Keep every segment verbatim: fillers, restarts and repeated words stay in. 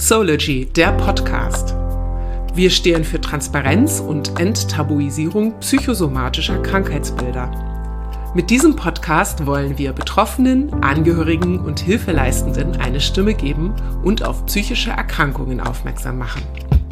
Soology, der Podcast. Wir stehen für Transparenz und Enttabuisierung psychosomatischer Krankheitsbilder. Mit diesem Podcast wollen wir Betroffenen, Angehörigen und Hilfeleistenden eine Stimme geben und auf psychische Erkrankungen aufmerksam machen.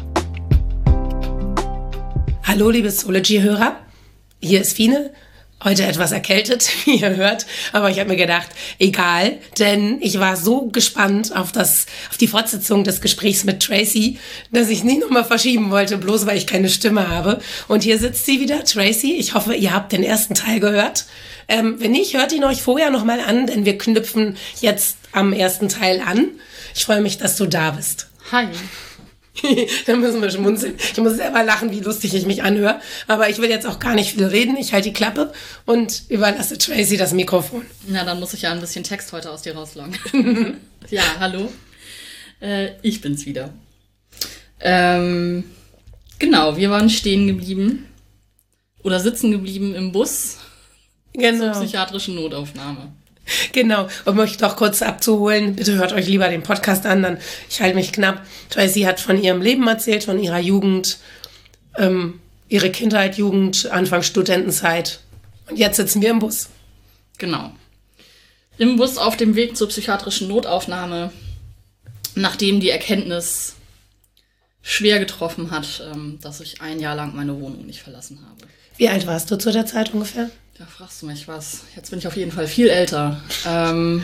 Hallo liebe Soology-Hörer, hier ist Fine. Heute etwas erkältet, wie ihr hört, aber ich habe mir gedacht, egal, denn ich war so gespannt auf das, auf die Fortsetzung des Gesprächs mit Tracy, dass ich nicht nochmal verschieben wollte, bloß weil ich keine Stimme habe. Und hier sitzt sie wieder, Tracy. Ich hoffe, ihr habt den ersten Teil gehört. Ähm, wenn nicht, hört ihn euch vorher nochmal an, denn wir knüpfen jetzt am ersten Teil an. Ich freue mich, dass du da bist. Hi. Da müssen wir schmunzeln. Ich muss selber lachen, wie lustig ich mich anhöre. Aber ich will jetzt auch gar nicht viel reden. Ich halte die Klappe und überlasse Tracy das Mikrofon. Na, dann muss ich ja ein bisschen Text heute aus dir rauslangen. Ja, hallo. Äh, ich bin's wieder. Ähm, genau, wir waren stehen geblieben oder sitzen geblieben im Bus Genau. zur psychiatrischen Notaufnahme. Genau, um euch doch kurz abzuholen, bitte hört euch lieber den Podcast an, dann ich halte mich knapp. Tracy hat von ihrem Leben erzählt, von ihrer Jugend, ähm, ihre Kindheit, Jugend, Anfang Studentenzeit. Und jetzt sitzen wir im Bus. Genau. Im Bus auf dem Weg zur psychiatrischen Notaufnahme, nachdem die Erkenntnis schwer getroffen hat, ähm, dass ich ein Jahr lang meine Wohnung nicht verlassen habe. Wie alt warst du zu der Zeit ungefähr? Da fragst du mich was. Jetzt bin ich auf jeden Fall viel älter. Ähm,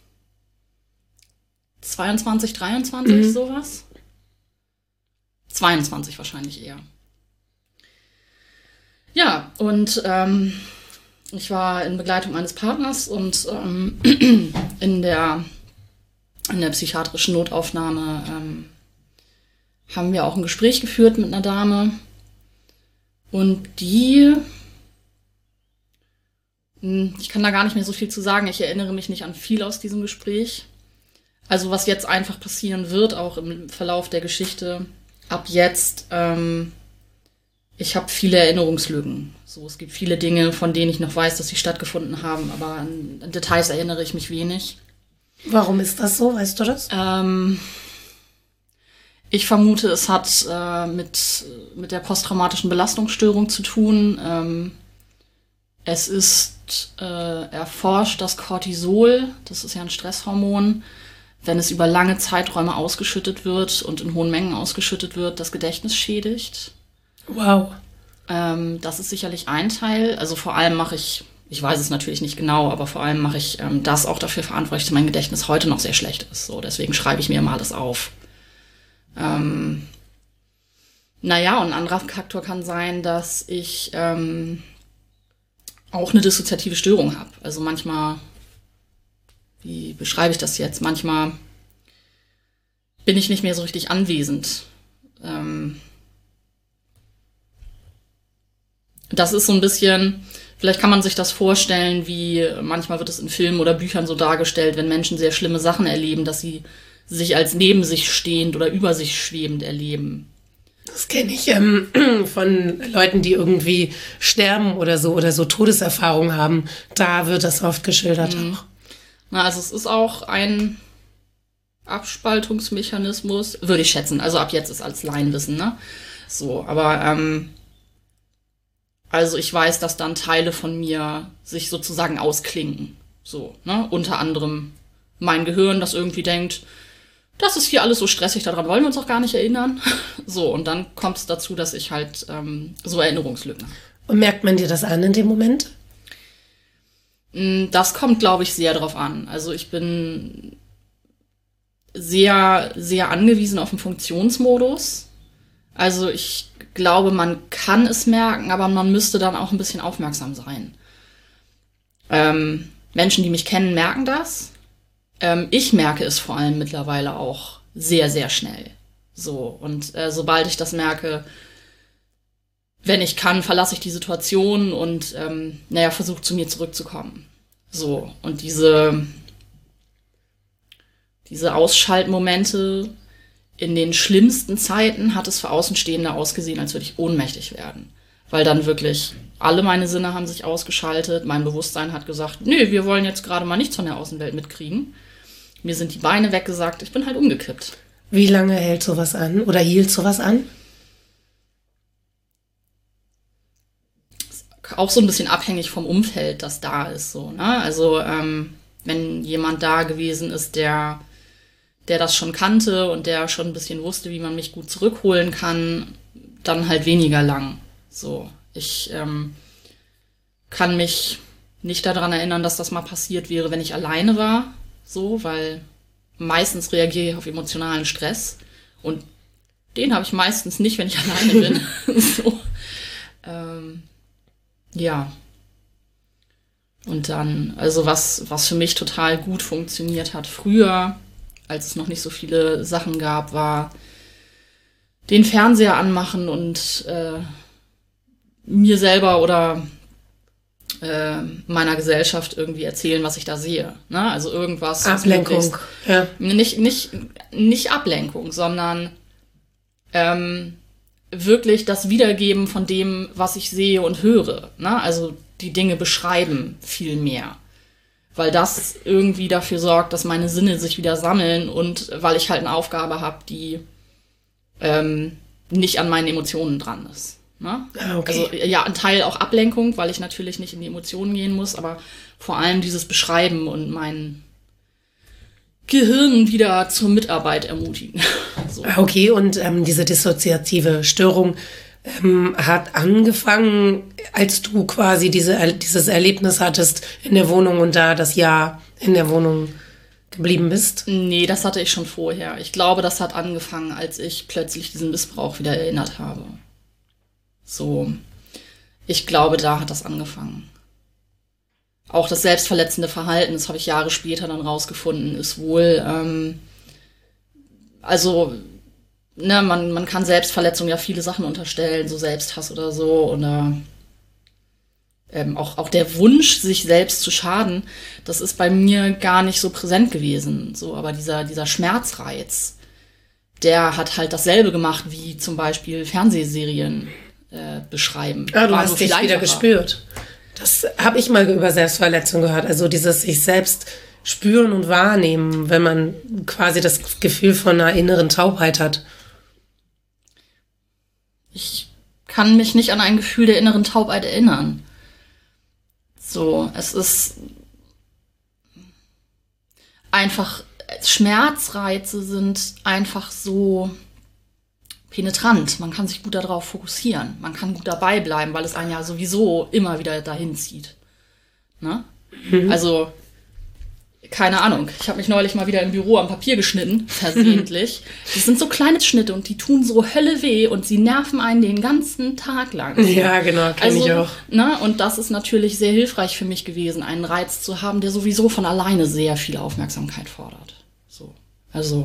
zweiundzwanzig, dreiundzwanzig, mhm. sowas? zweiundzwanzig wahrscheinlich eher. Ja, und ähm, ich war in Begleitung meines Partners und ähm, in der, in der psychiatrischen Notaufnahme ähm, haben wir auch ein Gespräch geführt mit einer Dame. Und die... Ich kann da gar nicht mehr so viel zu sagen. Ich erinnere mich nicht an viel aus diesem Gespräch. Also was jetzt einfach passieren wird, auch im Verlauf der Geschichte, ab jetzt, ähm, ich habe viele Erinnerungslücken. So, es gibt viele Dinge, von denen ich noch weiß, dass sie stattgefunden haben, aber an, an Details erinnere ich mich wenig. Warum ist das so? Weißt du das? Ähm, ich vermute, es hat äh, mit, mit der posttraumatischen Belastungsstörung zu tun. Ähm, es ist äh, erforscht, dass Cortisol, das ist ja ein Stresshormon, wenn es über lange Zeiträume ausgeschüttet wird und in hohen Mengen ausgeschüttet wird, das Gedächtnis schädigt. Wow. Ähm, das ist sicherlich ein Teil. Also vor allem mache ich, ich weiß es natürlich nicht genau, aber vor allem mache ich ähm, das auch dafür verantwortlich, dass mein Gedächtnis heute noch sehr schlecht ist. So, deswegen schreibe ich mir immer alles auf. Ähm, naja, und ein anderer Faktor kann sein, dass ich ähm, auch eine dissoziative Störung habe. Also manchmal, wie beschreibe ich das jetzt? Manchmal bin ich nicht mehr so richtig anwesend. Ähm das ist so ein bisschen, vielleicht kann man sich das vorstellen, wie manchmal wird es in Filmen oder Büchern so dargestellt, wenn Menschen sehr schlimme Sachen erleben, dass sie sich als neben sich stehend oder über sich schwebend erleben. Das kenne ich ähm, von Leuten, die irgendwie sterben oder so oder so Todeserfahrungen haben. Da wird das oft geschildert mhm. auch. Na, also es ist auch ein Abspaltungsmechanismus, würde ich schätzen. Also ab jetzt ist alles Laienwissen, ne? So, aber ähm, also ich weiß, dass dann Teile von mir sich sozusagen ausklinken. So, ne? Unter anderem mein Gehirn, das irgendwie denkt, das ist hier alles so stressig, daran wollen wir uns auch gar nicht erinnern. So, und dann kommt es dazu, dass ich halt ähm, so Erinnerungslücken habe. Und merkt man dir das an in dem Moment? Das kommt, glaube ich, sehr drauf an. Also ich bin sehr, sehr angewiesen auf den Funktionsmodus. Also ich glaube, man kann es merken, aber man müsste dann auch ein bisschen aufmerksam sein. Ähm, Menschen, die mich kennen, merken das. Ich merke es vor allem mittlerweile auch sehr, sehr schnell. So, und äh, sobald ich das merke, wenn ich kann, verlasse ich die Situation und, ähm, naja, versuche zu mir zurückzukommen. So, und diese, diese Ausschaltmomente in den schlimmsten Zeiten hat es für Außenstehende ausgesehen, als würde ich ohnmächtig werden. Weil dann wirklich alle meine Sinne haben sich ausgeschaltet, mein Bewusstsein hat gesagt, nö, wir wollen jetzt gerade mal nichts von der Außenwelt mitkriegen. Mir sind die Beine weggesackt, ich bin halt umgekippt. Wie lange hält sowas an oder hielt sowas an? Auch so ein bisschen abhängig vom Umfeld, das da ist. So, ne? Also ähm, wenn jemand da gewesen ist, der, der das schon kannte und der schon ein bisschen wusste, wie man mich gut zurückholen kann, dann halt weniger lang. So, ich ähm, kann mich nicht daran erinnern, dass das mal passiert wäre, wenn ich alleine war. So, weil meistens reagiere ich auf emotionalen Stress und den habe ich meistens nicht, wenn ich alleine bin. so. ähm, Ja. Und dann, also was, was für mich total gut funktioniert hat früher, als es noch nicht so viele Sachen gab, war den Fernseher anmachen und äh, mir selber oder äh, meiner Gesellschaft irgendwie erzählen, was ich da sehe. Ne? Also irgendwas. Ablenkung. Ja. Nicht, nicht, nicht Ablenkung, sondern ähm, wirklich das Wiedergeben von dem, was ich sehe und höre. Ne? Also die Dinge beschreiben viel mehr. Weil das irgendwie dafür sorgt, dass meine Sinne sich wieder sammeln und weil ich halt eine Aufgabe habe, die ähm, nicht an meinen Emotionen dran ist. Ne? Ah, okay. Also ja, ein Teil auch Ablenkung, weil ich natürlich nicht in die Emotionen gehen muss, aber vor allem dieses Beschreiben und mein Gehirn wieder zur Mitarbeit ermutigen. so. Okay, und ähm, diese dissoziative Störung ähm, hat angefangen, als du quasi diese, dieses Erlebnis hattest in der Wohnung und da das Jahr in der Wohnung geblieben bist? Nee, das hatte ich schon vorher. Ich glaube, das hat angefangen, als ich plötzlich diesen Missbrauch wieder erinnert habe. So, ich glaube, da hat das angefangen. Auch das selbstverletzende Verhalten, das habe ich Jahre später dann rausgefunden, ist wohl, ähm, also, ne, man, man kann Selbstverletzung ja viele Sachen unterstellen, so Selbsthass oder so, oder ähm, auch, auch der Wunsch, sich selbst zu schaden, das ist bei mir gar nicht so präsent gewesen, so, aber dieser, dieser Schmerzreiz, der hat halt dasselbe gemacht, wie zum Beispiel Fernsehserien äh, beschreiben. Ah, du War hast nur dich viel wieder einfacher. gespürt. Das habe ich mal über Selbstverletzung gehört. Also dieses sich selbst spüren und wahrnehmen, wenn man quasi das Gefühl von einer inneren Taubheit hat. Ich kann mich nicht an ein Gefühl der inneren Taubheit erinnern. So, es ist einfach, Schmerzreize sind einfach so penetrant. Man kann sich gut darauf fokussieren. Man kann gut dabei bleiben, weil es einen ja sowieso immer wieder dahin zieht. Ne? Mhm. Also, keine Ahnung. Ich habe mich neulich mal wieder im Büro am Papier geschnitten, versehentlich. Das sind so kleine Schnitte und die tun so Hölle weh und sie nerven einen den ganzen Tag lang. Ja, genau, kenne also, ich auch. Ne? Und das ist natürlich sehr hilfreich für mich gewesen, einen Reiz zu haben, der sowieso von alleine sehr viel Aufmerksamkeit fordert. So. Also.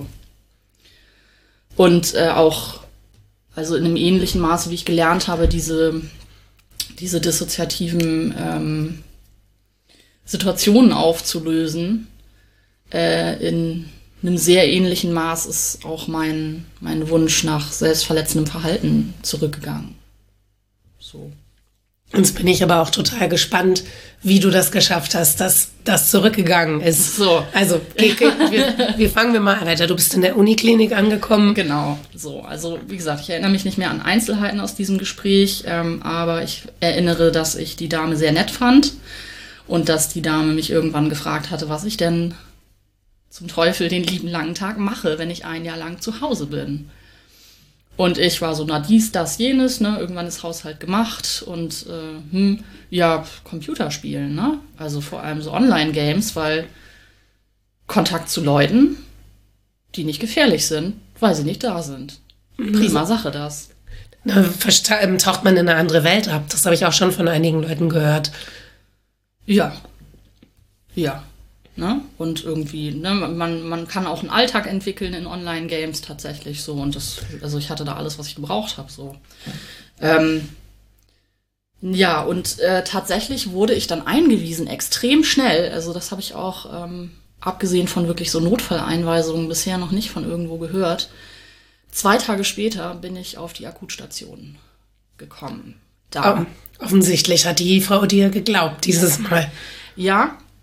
Und äh, auch Also in einem ähnlichen Maße, wie ich gelernt habe, diese, diese dissoziativen ähm, Situationen aufzulösen, äh, in einem sehr ähnlichen Maß ist auch mein, mein Wunsch nach selbstverletzendem Verhalten zurückgegangen. So. Jetzt bin ich aber auch total gespannt, wie du das geschafft hast, dass das zurückgegangen ist. So. Also, okay, okay, wir, wir fangen wir mal weiter. Du bist in der Uniklinik angekommen. Genau, so. Also, wie gesagt, ich erinnere mich nicht mehr an Einzelheiten aus diesem Gespräch, ähm, aber ich erinnere, dass ich die Dame sehr nett fand und dass die Dame mich irgendwann gefragt hatte, was ich denn zum Teufel den lieben langen Tag mache, wenn ich ein Jahr lang zu Hause bin. Und ich war so, na dies, das, jenes, ne? Irgendwann ist Haushalt gemacht und äh, hm, ja, Computerspielen, ne? Also vor allem so Online-Games, weil Kontakt zu Leuten, die nicht gefährlich sind, weil sie nicht da sind. Prima Sache das. Da versta- taucht man in eine andere Welt ab. Das habe ich auch schon von einigen Leuten gehört. Ja. Ja. Ne? Und irgendwie, ne, man, man kann auch einen Alltag entwickeln in Online-Games tatsächlich so. Und das, also ich hatte da alles, was ich gebraucht habe. So. Ähm, ja, und äh, tatsächlich wurde ich dann eingewiesen, extrem schnell. Also das habe ich auch, ähm, abgesehen von wirklich so Notfalleinweisungen, bisher noch nicht von irgendwo gehört. Zwei Tage später bin ich auf die Akutstation gekommen. Da. Oh, offensichtlich hat die Frau dir geglaubt dieses Mal. Ja.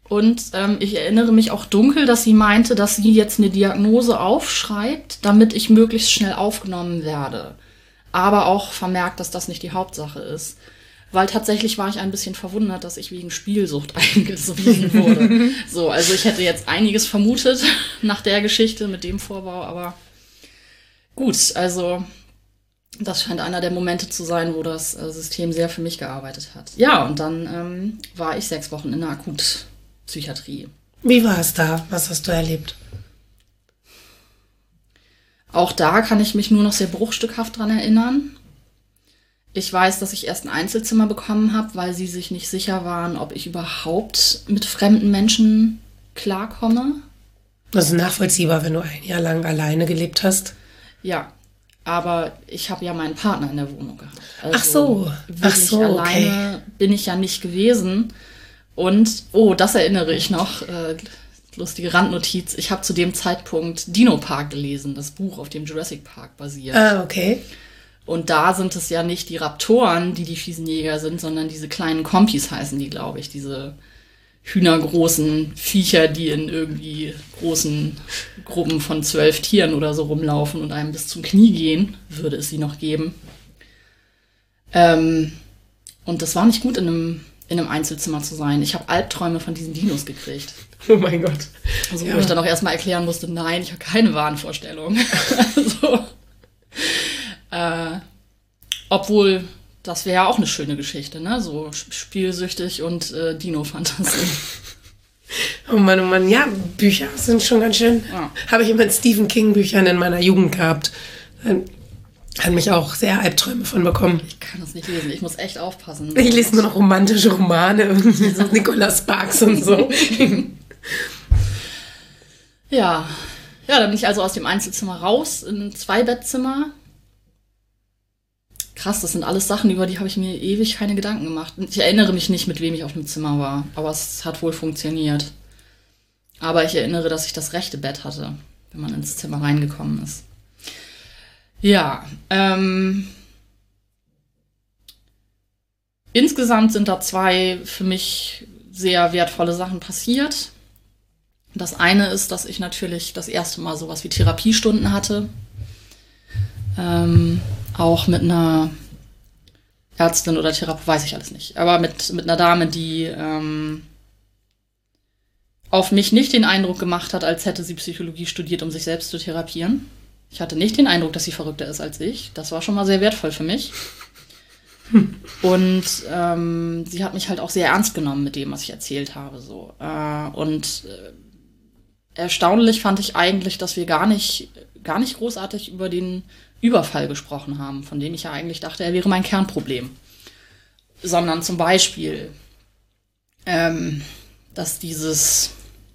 Und ähm, ich erinnere mich auch dunkel, dass sie meinte, dass sie jetzt eine Diagnose aufschreibt, damit ich möglichst schnell aufgenommen werde. Aber auch vermerkt, dass das nicht die Hauptsache ist. Weil tatsächlich war ich ein bisschen verwundert, dass ich wegen Spielsucht eingewiesen wurde. So, also ich hätte jetzt einiges vermutet nach der Geschichte mit dem Vorbau, aber gut, also das scheint einer der Momente zu sein, wo das äh, System sehr für mich gearbeitet hat. Ja, und dann ähm, war ich sechs Wochen in der Akutpsychiatrie. Wie war es da? Was hast du erlebt? Auch da kann ich mich nur noch sehr bruchstückhaft dran erinnern. Ich weiß, dass ich erst ein Einzelzimmer bekommen habe, weil sie sich nicht sicher waren, ob ich überhaupt mit fremden Menschen klarkomme. Das ist nachvollziehbar, wenn du ein Jahr lang alleine gelebt hast. Ja, aber ich habe ja meinen Partner in der Wohnung gehabt. Also Ach so, ach so, alleine okay. bin ich ja nicht gewesen. Und, oh, das erinnere ich noch, äh, lustige Randnotiz, ich habe zu dem Zeitpunkt Dino Park gelesen, das Buch, auf dem Jurassic Park basiert. Ah, okay. Und da sind es ja nicht die Raptoren, die die fiesen Jäger sind, sondern diese kleinen Kompis heißen die, glaube ich. Diese hühnergroßen Viecher, die in irgendwie großen Gruppen von zwölf Tieren oder so rumlaufen und einem bis zum Knie gehen, würde es sie noch geben. Ähm, und das war nicht gut, in einem, in einem Einzelzimmer zu sein. Ich habe Albträume von diesen Dinos gekriegt. Oh mein Gott. Also, ja. Wo ich dann auch erstmal erklären musste, nein, ich habe keine Wahnvorstellung. also, Äh, obwohl, das wäre ja auch eine schöne Geschichte, ne? So spielsüchtig und äh, Dino-Fantasie. Oh Mann, oh Mann, ja, Bücher sind schon ganz schön. Ja. Habe ich immer in Stephen King-Büchern in meiner Jugend gehabt. Hat mich auch sehr Albträume von bekommen. Ich kann das nicht lesen, ich muss echt aufpassen. Ich lese nur noch romantische Romane, irgendwie so Nicholas Sparks und so. Ja. Ja, dann bin ich also aus dem Einzelzimmer raus in ein Zweibettzimmer. Krass, das sind alles Sachen, über die habe ich mir ewig keine Gedanken gemacht. Ich erinnere mich nicht, mit wem ich auf dem Zimmer war, aber es hat wohl funktioniert. Aber ich erinnere, dass ich das rechte Bett hatte, wenn man ins Zimmer reingekommen ist. Ja, ähm... insgesamt sind da zwei für mich sehr wertvolle Sachen passiert. Das eine ist, dass ich natürlich das erste Mal sowas wie Therapiestunden hatte. Ähm... Auch mit einer Ärztin oder Therapeutin, weiß ich alles nicht. Aber mit, mit einer Dame, die ähm, auf mich nicht den Eindruck gemacht hat, als hätte sie Psychologie studiert, um sich selbst zu therapieren. Ich hatte nicht den Eindruck, dass sie verrückter ist als ich. Das war schon mal sehr wertvoll für mich. Hm. Und ähm, sie hat mich halt auch sehr ernst genommen mit dem, was ich erzählt habe. So. Äh, und äh, erstaunlich fand ich eigentlich, dass wir gar nicht, gar nicht großartig über den Überfall gesprochen haben, von dem ich ja eigentlich dachte, er wäre mein Kernproblem. Sondern zum Beispiel, ähm, dass dieses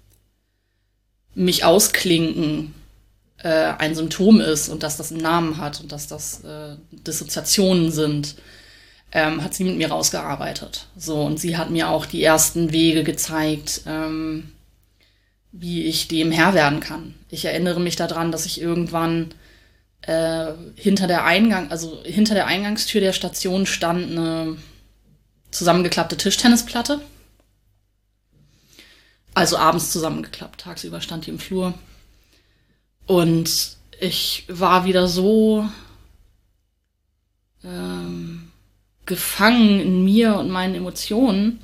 mich ausklinken äh, ein Symptom ist und dass das einen Namen hat und dass das äh, Dissoziationen sind, ähm, hat sie mit mir rausgearbeitet. So, und sie hat mir auch die ersten Wege gezeigt, ähm, wie ich dem Herr werden kann. Ich erinnere mich daran, dass ich irgendwann Äh, hinter der Eingang, also hinter der Eingangstür der Station stand eine zusammengeklappte Tischtennisplatte. Also abends zusammengeklappt, tagsüber stand die im Flur. Und ich war wieder so ähm, gefangen in mir und meinen Emotionen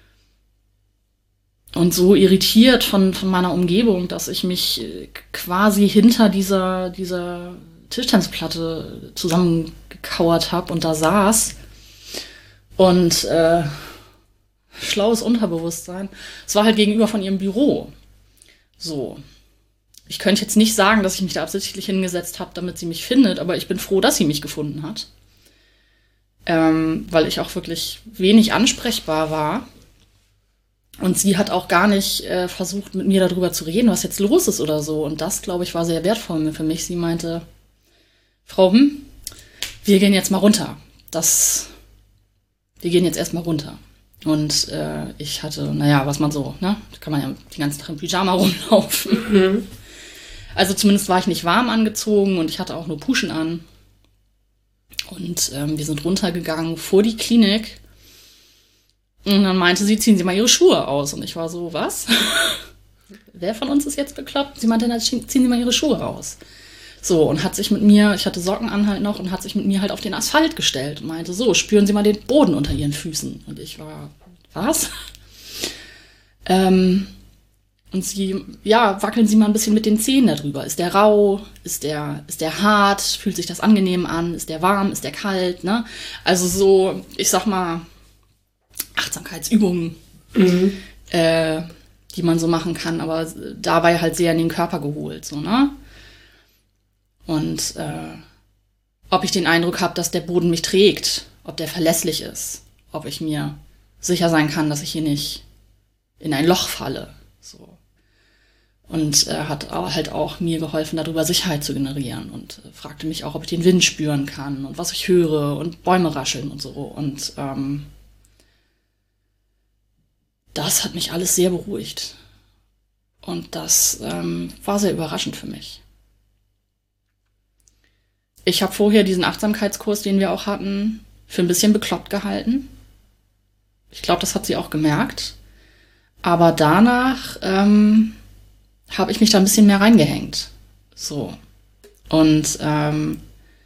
und so irritiert von, von meiner Umgebung, dass ich mich quasi hinter dieser, dieser Tischtennisplatte zusammengekauert habe und da saß und äh, schlaues Unterbewusstsein. Es war halt gegenüber von ihrem Büro. So. Ich könnte jetzt nicht sagen, dass ich mich da absichtlich hingesetzt habe, damit sie mich findet, aber ich bin froh, dass sie mich gefunden hat. Ähm, weil ich auch wirklich wenig ansprechbar war. Und sie hat auch gar nicht äh, versucht, mit mir darüber zu reden, was jetzt los ist oder so. Und das, glaube ich, war sehr wertvoll für mich. Sie meinte, Frau, hm, wir gehen jetzt mal runter. Das, wir gehen jetzt erstmal runter. Und äh, ich hatte, naja, was man so, ne? Da kann man ja den ganzen Tag im Pyjama rumlaufen. Mhm. Also zumindest war ich nicht warm angezogen und ich hatte auch nur Puschen an. Und ähm, wir sind runtergegangen vor die Klinik. Und dann meinte sie, ziehen Sie mal Ihre Schuhe aus. Und ich war so, was? Wer von uns ist jetzt bekloppt? Sie meinte, na, ziehen Sie mal Ihre Schuhe aus. So, und hat sich mit mir, ich hatte Socken an halt noch, und hat sich mit mir halt auf den Asphalt gestellt und meinte, so, spüren Sie mal den Boden unter Ihren Füßen. Und ich war, was? ähm, und sie, ja, wackeln Sie mal ein bisschen mit den Zehen darüber. Ist der rau? Ist der, ist der hart? Fühlt sich das angenehm an? Ist der warm? Ist der kalt? Ne? Also so, ich sag mal, Achtsamkeitsübungen, mhm. äh, die man so machen kann, aber dabei halt sehr in den Körper geholt, so, ne? Und äh, ob ich den Eindruck habe, dass der Boden mich trägt, ob der verlässlich ist, ob ich mir sicher sein kann, dass ich hier nicht in ein Loch falle, so. Und er äh, hat auch, halt auch mir geholfen, darüber Sicherheit zu generieren und äh, fragte mich auch, ob ich den Wind spüren kann und was ich höre und Bäume rascheln und so. Und ähm, das hat mich alles sehr beruhigt. Und das ähm, war sehr überraschend für mich. Ich habe vorher diesen Achtsamkeitskurs, den wir auch hatten, für ein bisschen bekloppt gehalten. Ich glaube, das hat sie auch gemerkt. Aber danach ähm, habe ich mich da ein bisschen mehr reingehängt. So. Und ähm,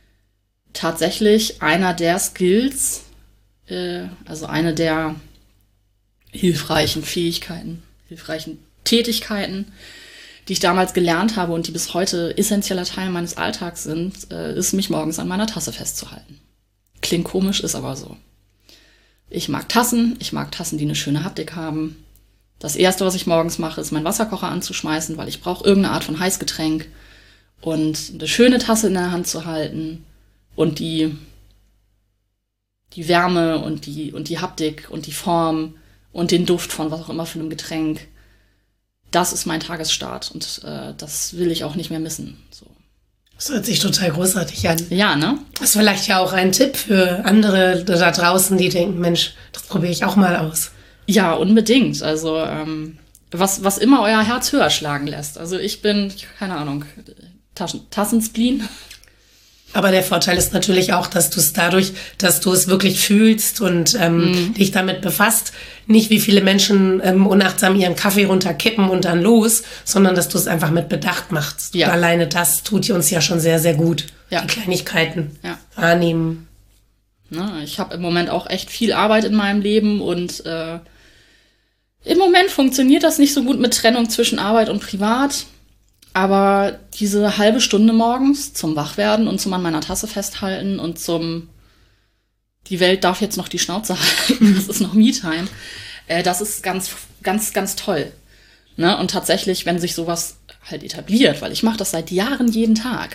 tatsächlich einer der Skills, äh, also eine der hilfreichen Fähigkeiten, hilfreichen Tätigkeiten, die ich damals gelernt habe und die bis heute essentieller Teil meines Alltags sind, äh, ist, mich morgens an meiner Tasse festzuhalten. Klingt komisch, ist aber so. Ich mag Tassen, ich mag Tassen, die eine schöne Haptik haben. Das Erste, was ich morgens mache, ist, meinen Wasserkocher anzuschmeißen, weil ich brauche irgendeine Art von Heißgetränk und eine schöne Tasse in der Hand zu halten und die, die Wärme und die, und die Haptik und die Form und den Duft von was auch immer für einem Getränk. Das ist mein Tagesstart und äh, das will ich auch nicht mehr missen. So. Das hört sich total großartig an. Ja, ne? Das ist vielleicht ja auch ein Tipp für andere da draußen, die denken, Mensch, das probiere ich auch mal aus. Ja, unbedingt. Also ähm, was, was immer euer Herz höher schlagen lässt. Also ich bin, keine Ahnung, Taschen, Tassenspleen. Aber der Vorteil ist natürlich auch, dass du es dadurch, dass du es wirklich fühlst und ähm, mm. dich damit befasst, nicht wie viele Menschen ähm, unachtsam ihren Kaffee runterkippen und dann los, sondern dass du es einfach mit Bedacht machst. Ja. Und alleine das tut uns ja schon sehr, sehr gut. Ja. Die Kleinigkeiten ja. wahrnehmen. Na, ich habe im Moment auch echt viel Arbeit in meinem Leben und äh, im Moment funktioniert das nicht so gut mit Trennung zwischen Arbeit und Privat. Aber diese halbe Stunde morgens zum Wachwerden und zum an meiner Tasse festhalten und zum die Welt darf jetzt noch die Schnauze halten, das ist noch Me-Time, äh, das ist ganz, ganz, ganz toll. Ne? Und tatsächlich, wenn sich sowas halt etabliert, weil ich mache das seit Jahren jeden Tag.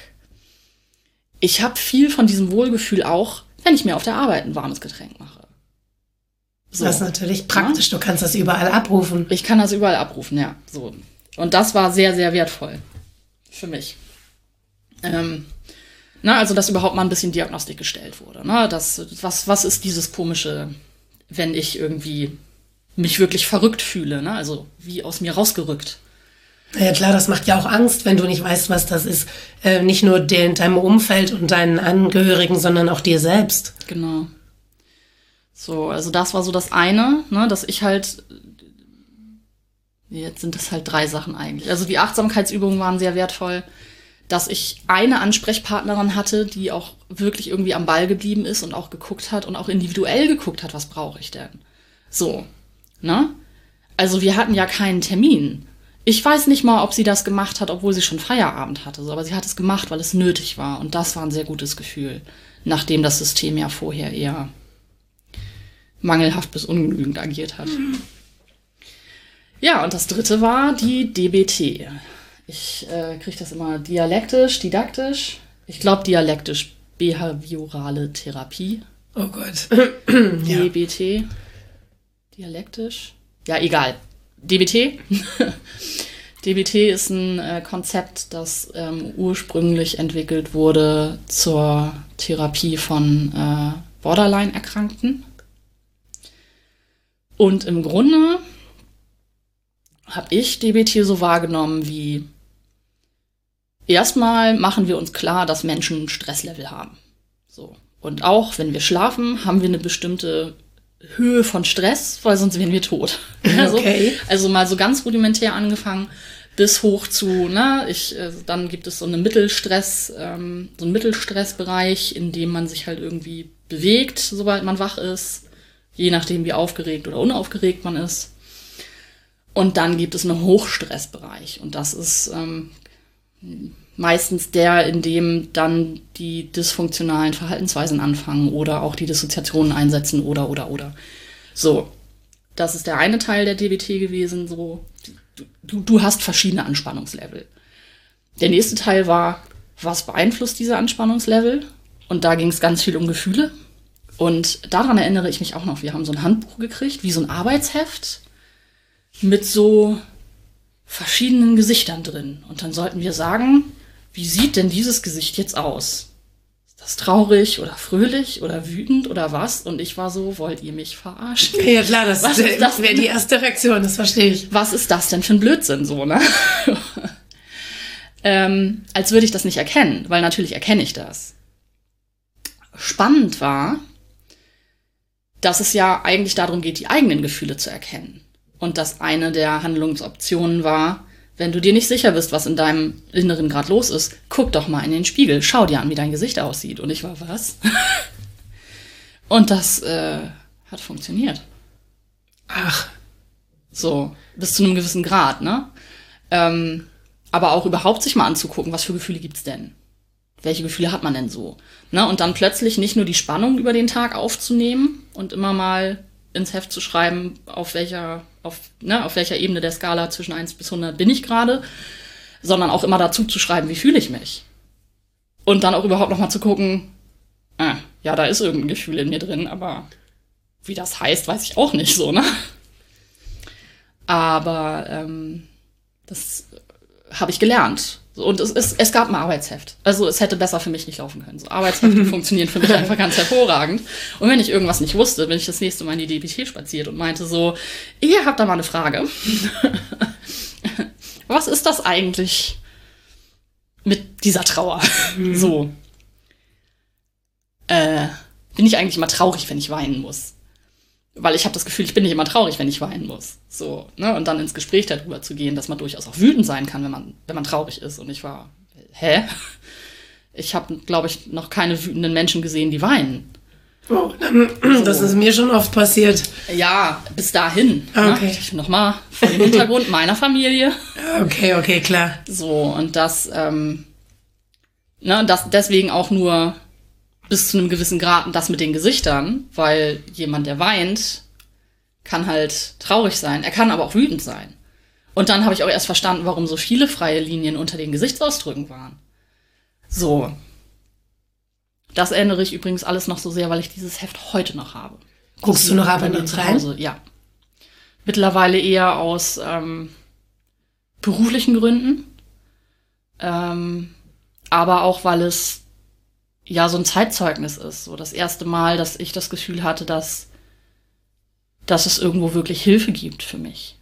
Ich habe viel von diesem Wohlgefühl auch, wenn ich mir auf der Arbeit ein warmes Getränk mache. So. Das ist natürlich praktisch, ja? Du kannst das überall abrufen. Ich kann das überall abrufen, ja. So. Und das war sehr, sehr wertvoll für mich. Ähm, na, also, dass überhaupt mal ein bisschen Diagnostik gestellt wurde. Ne? Das, was, was ist dieses komische, wenn ich irgendwie mich wirklich verrückt fühle? Ne? Also, wie aus mir rausgerückt. Ja klar, das macht ja auch Angst, wenn du nicht weißt, was das ist. Äh, nicht nur de- deinem Umfeld und deinen Angehörigen, sondern auch dir selbst. Genau. So, also das war so das eine, ne, dass ich halt... Jetzt sind das halt drei Sachen eigentlich. Also die Achtsamkeitsübungen waren sehr wertvoll, dass ich eine Ansprechpartnerin hatte, die auch wirklich irgendwie am Ball geblieben ist und auch geguckt hat und auch individuell geguckt hat, was brauche ich denn? So, ne? Also wir hatten ja keinen Termin. Ich weiß nicht mal, ob sie das gemacht hat, obwohl sie schon Feierabend hatte. So, aber sie hat es gemacht, weil es nötig war. Und das war ein sehr gutes Gefühl, nachdem das System ja vorher eher mangelhaft bis ungenügend agiert hat. Mhm. Ja, und das dritte war die D B T. Ich äh, kriege das immer dialektisch, didaktisch. Ich glaube dialektisch, behaviorale Therapie. Oh Gott. D B T. Ja. Dialektisch. Ja, egal. D B T. D B T ist ein äh, Konzept, das ähm, ursprünglich entwickelt wurde zur Therapie von äh, Borderline-Erkrankten. Und im Grunde habe ich D B T so wahrgenommen wie, erstmal machen wir uns klar, dass Menschen ein Stresslevel haben. So. Und auch wenn wir schlafen, haben wir eine bestimmte Höhe von Stress, weil sonst wären wir tot. Also, Okay. also mal so ganz rudimentär angefangen, bis hoch zu, ne, ich, äh, dann gibt es so eine Mittelstress, ähm, so einen Mittelstressbereich, in dem man sich halt irgendwie bewegt, sobald man wach ist, je nachdem wie aufgeregt oder unaufgeregt man ist. Und dann gibt es einen Hochstressbereich und das ist ähm, meistens der, in dem dann die dysfunktionalen Verhaltensweisen anfangen oder auch die Dissoziationen einsetzen oder, oder, oder. So, das ist der eine Teil der D B T gewesen, so, du, du hast verschiedene Anspannungslevel. Der nächste Teil war, was beeinflusst diese Anspannungslevel? Und da ging es ganz viel um Gefühle. Und daran erinnere ich mich auch noch, wir haben so ein Handbuch gekriegt, wie so ein Arbeitsheft mit so verschiedenen Gesichtern drin. Und dann sollten wir sagen, wie sieht denn dieses Gesicht jetzt aus? Ist das traurig oder fröhlich oder wütend oder was? Und ich war so, wollt ihr mich verarschen? Ja klar, das, Was ist das wäre die erste Reaktion, das verstehe ich. Was ist das denn für ein Blödsinn, so, ne? ähm, als würde ich das nicht erkennen, weil natürlich erkenne ich das. Spannend war, dass es ja eigentlich darum geht, die eigenen Gefühle zu erkennen. Und dass eine der Handlungsoptionen war, wenn du dir nicht sicher bist, was in deinem Inneren gerade los ist, guck doch mal in den Spiegel, schau dir an, wie dein Gesicht aussieht. Und ich war, was? Und das äh, hat funktioniert. Ach, So, bis zu einem gewissen Grad, ne? Ähm, aber auch überhaupt sich mal anzugucken, was für Gefühle gibt's denn? Welche Gefühle hat man denn so? Ne? Und dann plötzlich nicht nur die Spannung über den Tag aufzunehmen und immer mal ins Heft zu schreiben, auf welcher, auf, ne, auf welcher Ebene der Skala zwischen eins bis hundert bin ich gerade, sondern auch immer dazu zu schreiben, wie fühle ich mich? Und dann auch überhaupt noch mal zu gucken, äh, ja, da ist irgendein Gefühl in mir drin, aber wie das heißt, weiß ich auch nicht so, ne? Aber ähm, das habe ich gelernt. Und es, es, es gab ein Arbeitsheft. Also es hätte besser für mich nicht laufen können. So, Arbeitshefte funktionieren für mich einfach ganz hervorragend. Und wenn ich irgendwas nicht wusste, bin ich das nächste Mal in die D B T spaziert und meinte so, ihr habt da mal eine Frage. Was ist das eigentlich mit dieser Trauer? Mhm. So. Äh, bin ich eigentlich immer traurig, wenn ich weinen muss? Weil ich habe das Gefühl, ich bin nicht immer traurig, wenn ich weinen muss. So, ne? Und dann ins Gespräch darüber zu gehen, dass man durchaus auch wütend sein kann, wenn man, wenn man traurig ist. Und ich war, hä? Ich habe, glaube ich, noch keine wütenden Menschen gesehen, die weinen. Oh, so. Das ist mir schon oft passiert. Ja, bis dahin. Okay. Ne? Nochmal vor dem Hintergrund meiner Familie. Okay, okay, klar. So, und das, ähm, ne, das deswegen auch nur bis zu einem gewissen Grad und das mit den Gesichtern, weil jemand, der weint, kann halt traurig sein. Er kann aber auch wütend sein. Und dann habe ich auch erst verstanden, warum so viele freie Linien unter den Gesichtsausdrücken waren. So. Das erinnere ich übrigens alles noch so sehr, weil ich dieses Heft heute noch habe. Guckst du noch ab und an rein? Ja. Mittlerweile eher aus ähm, beruflichen Gründen. Ähm, aber auch, weil es ja so ein Zeitzeugnis ist. So das erste Mal, dass ich das Gefühl hatte, dass, dass es irgendwo wirklich Hilfe gibt für mich.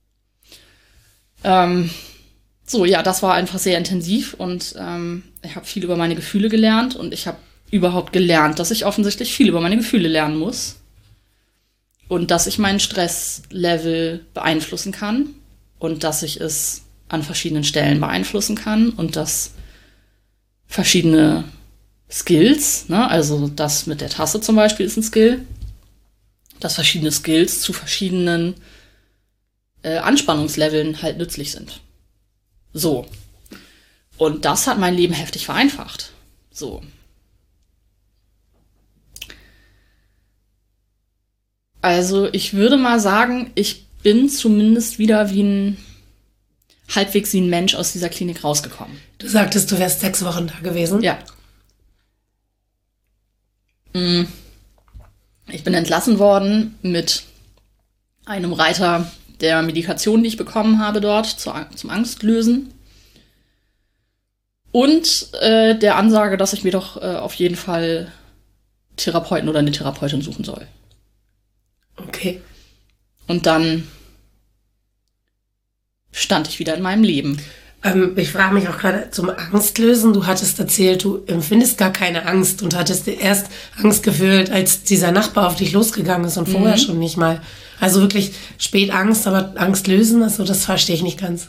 Ähm, so, ja, das war einfach sehr intensiv und ähm, ich habe viel über meine Gefühle gelernt und ich habe überhaupt gelernt, dass ich offensichtlich viel über meine Gefühle lernen muss und dass ich meinen Stresslevel beeinflussen kann und dass ich es an verschiedenen Stellen beeinflussen kann und dass verschiedene Skills, ne, also das mit der Tasse zum Beispiel ist ein Skill, dass verschiedene Skills zu verschiedenen äh, Anspannungsleveln halt nützlich sind. So. Und das hat mein Leben heftig vereinfacht. So. Also ich würde mal sagen, ich bin zumindest wieder wie ein, halbwegs wie ein Mensch aus dieser Klinik rausgekommen. Du sagtest, du wärst sechs Wochen da gewesen? Ja. Ich bin entlassen worden mit einem Reiter der Medikation, die ich bekommen habe dort zu, zum Angstlösen. Und äh, der Ansage, dass ich mir doch äh, auf jeden Fall Therapeuten oder eine Therapeutin suchen soll. Okay. Und dann stand ich wieder in meinem Leben. Ähm, ich frage mich auch gerade zum Angstlösen. Du hattest erzählt, du empfindest gar keine Angst und hattest erst Angst gefühlt, als dieser Nachbar auf dich losgegangen ist und vorher Mhm. schon nicht mal. Also wirklich spät Angst, aber Angst lösen, also das verstehe ich nicht ganz.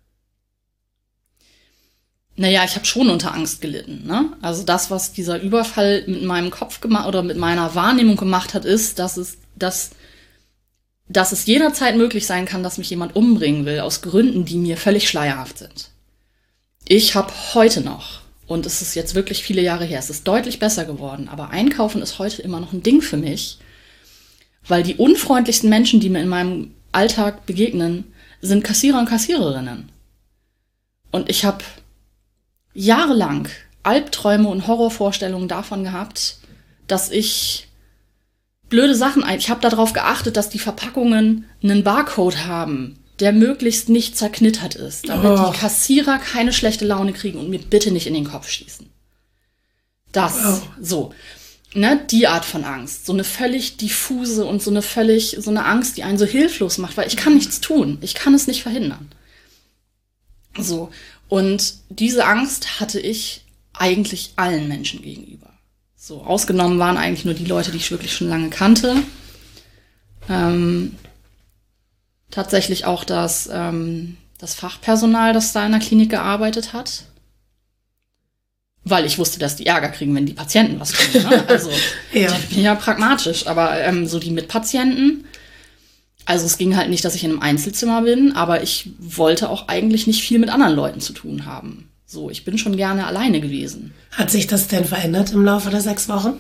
Naja, ich habe schon unter Angst gelitten. Ne? Also das, was dieser Überfall mit meinem Kopf gemacht oder mit meiner Wahrnehmung gemacht hat, ist, dass es, dass, dass es jederzeit möglich sein kann, dass mich jemand umbringen will, aus Gründen, die mir völlig schleierhaft sind. Ich habe heute noch, und es ist jetzt wirklich viele Jahre her, es ist deutlich besser geworden, aber Einkaufen ist heute immer noch ein Ding für mich, weil die unfreundlichsten Menschen, die mir in meinem Alltag begegnen, sind Kassierer und Kassiererinnen. Und ich habe jahrelang Albträume und Horrorvorstellungen davon gehabt, dass ich blöde Sachen ein... Ich habe darauf geachtet, dass die Verpackungen einen Barcode haben, der möglichst nicht zerknittert ist, damit Oh. die Kassierer keine schlechte Laune kriegen und mir bitte nicht in den Kopf schießen. Das, Oh. so. Ne, die Art von Angst. So eine völlig diffuse und so eine völlig, so eine Angst, die einen so hilflos macht, weil ich kann nichts tun. Ich kann es nicht verhindern. So. Und diese Angst hatte ich eigentlich allen Menschen gegenüber. So, ausgenommen waren eigentlich nur die Leute, die ich wirklich schon lange kannte. Ähm, tatsächlich auch das, ähm, das Fachpersonal, das da in der Klinik gearbeitet hat. Weil ich wusste, dass die Ärger kriegen, wenn die Patienten was tun. Ne? Also, Ja. ich bin ja pragmatisch, aber ähm, so die Mitpatienten. Also es ging halt nicht, dass ich in einem Einzelzimmer bin, aber ich wollte auch eigentlich nicht viel mit anderen Leuten zu tun haben. So, ich bin schon gerne alleine gewesen. Hat sich das denn verändert im Laufe der sechs Wochen?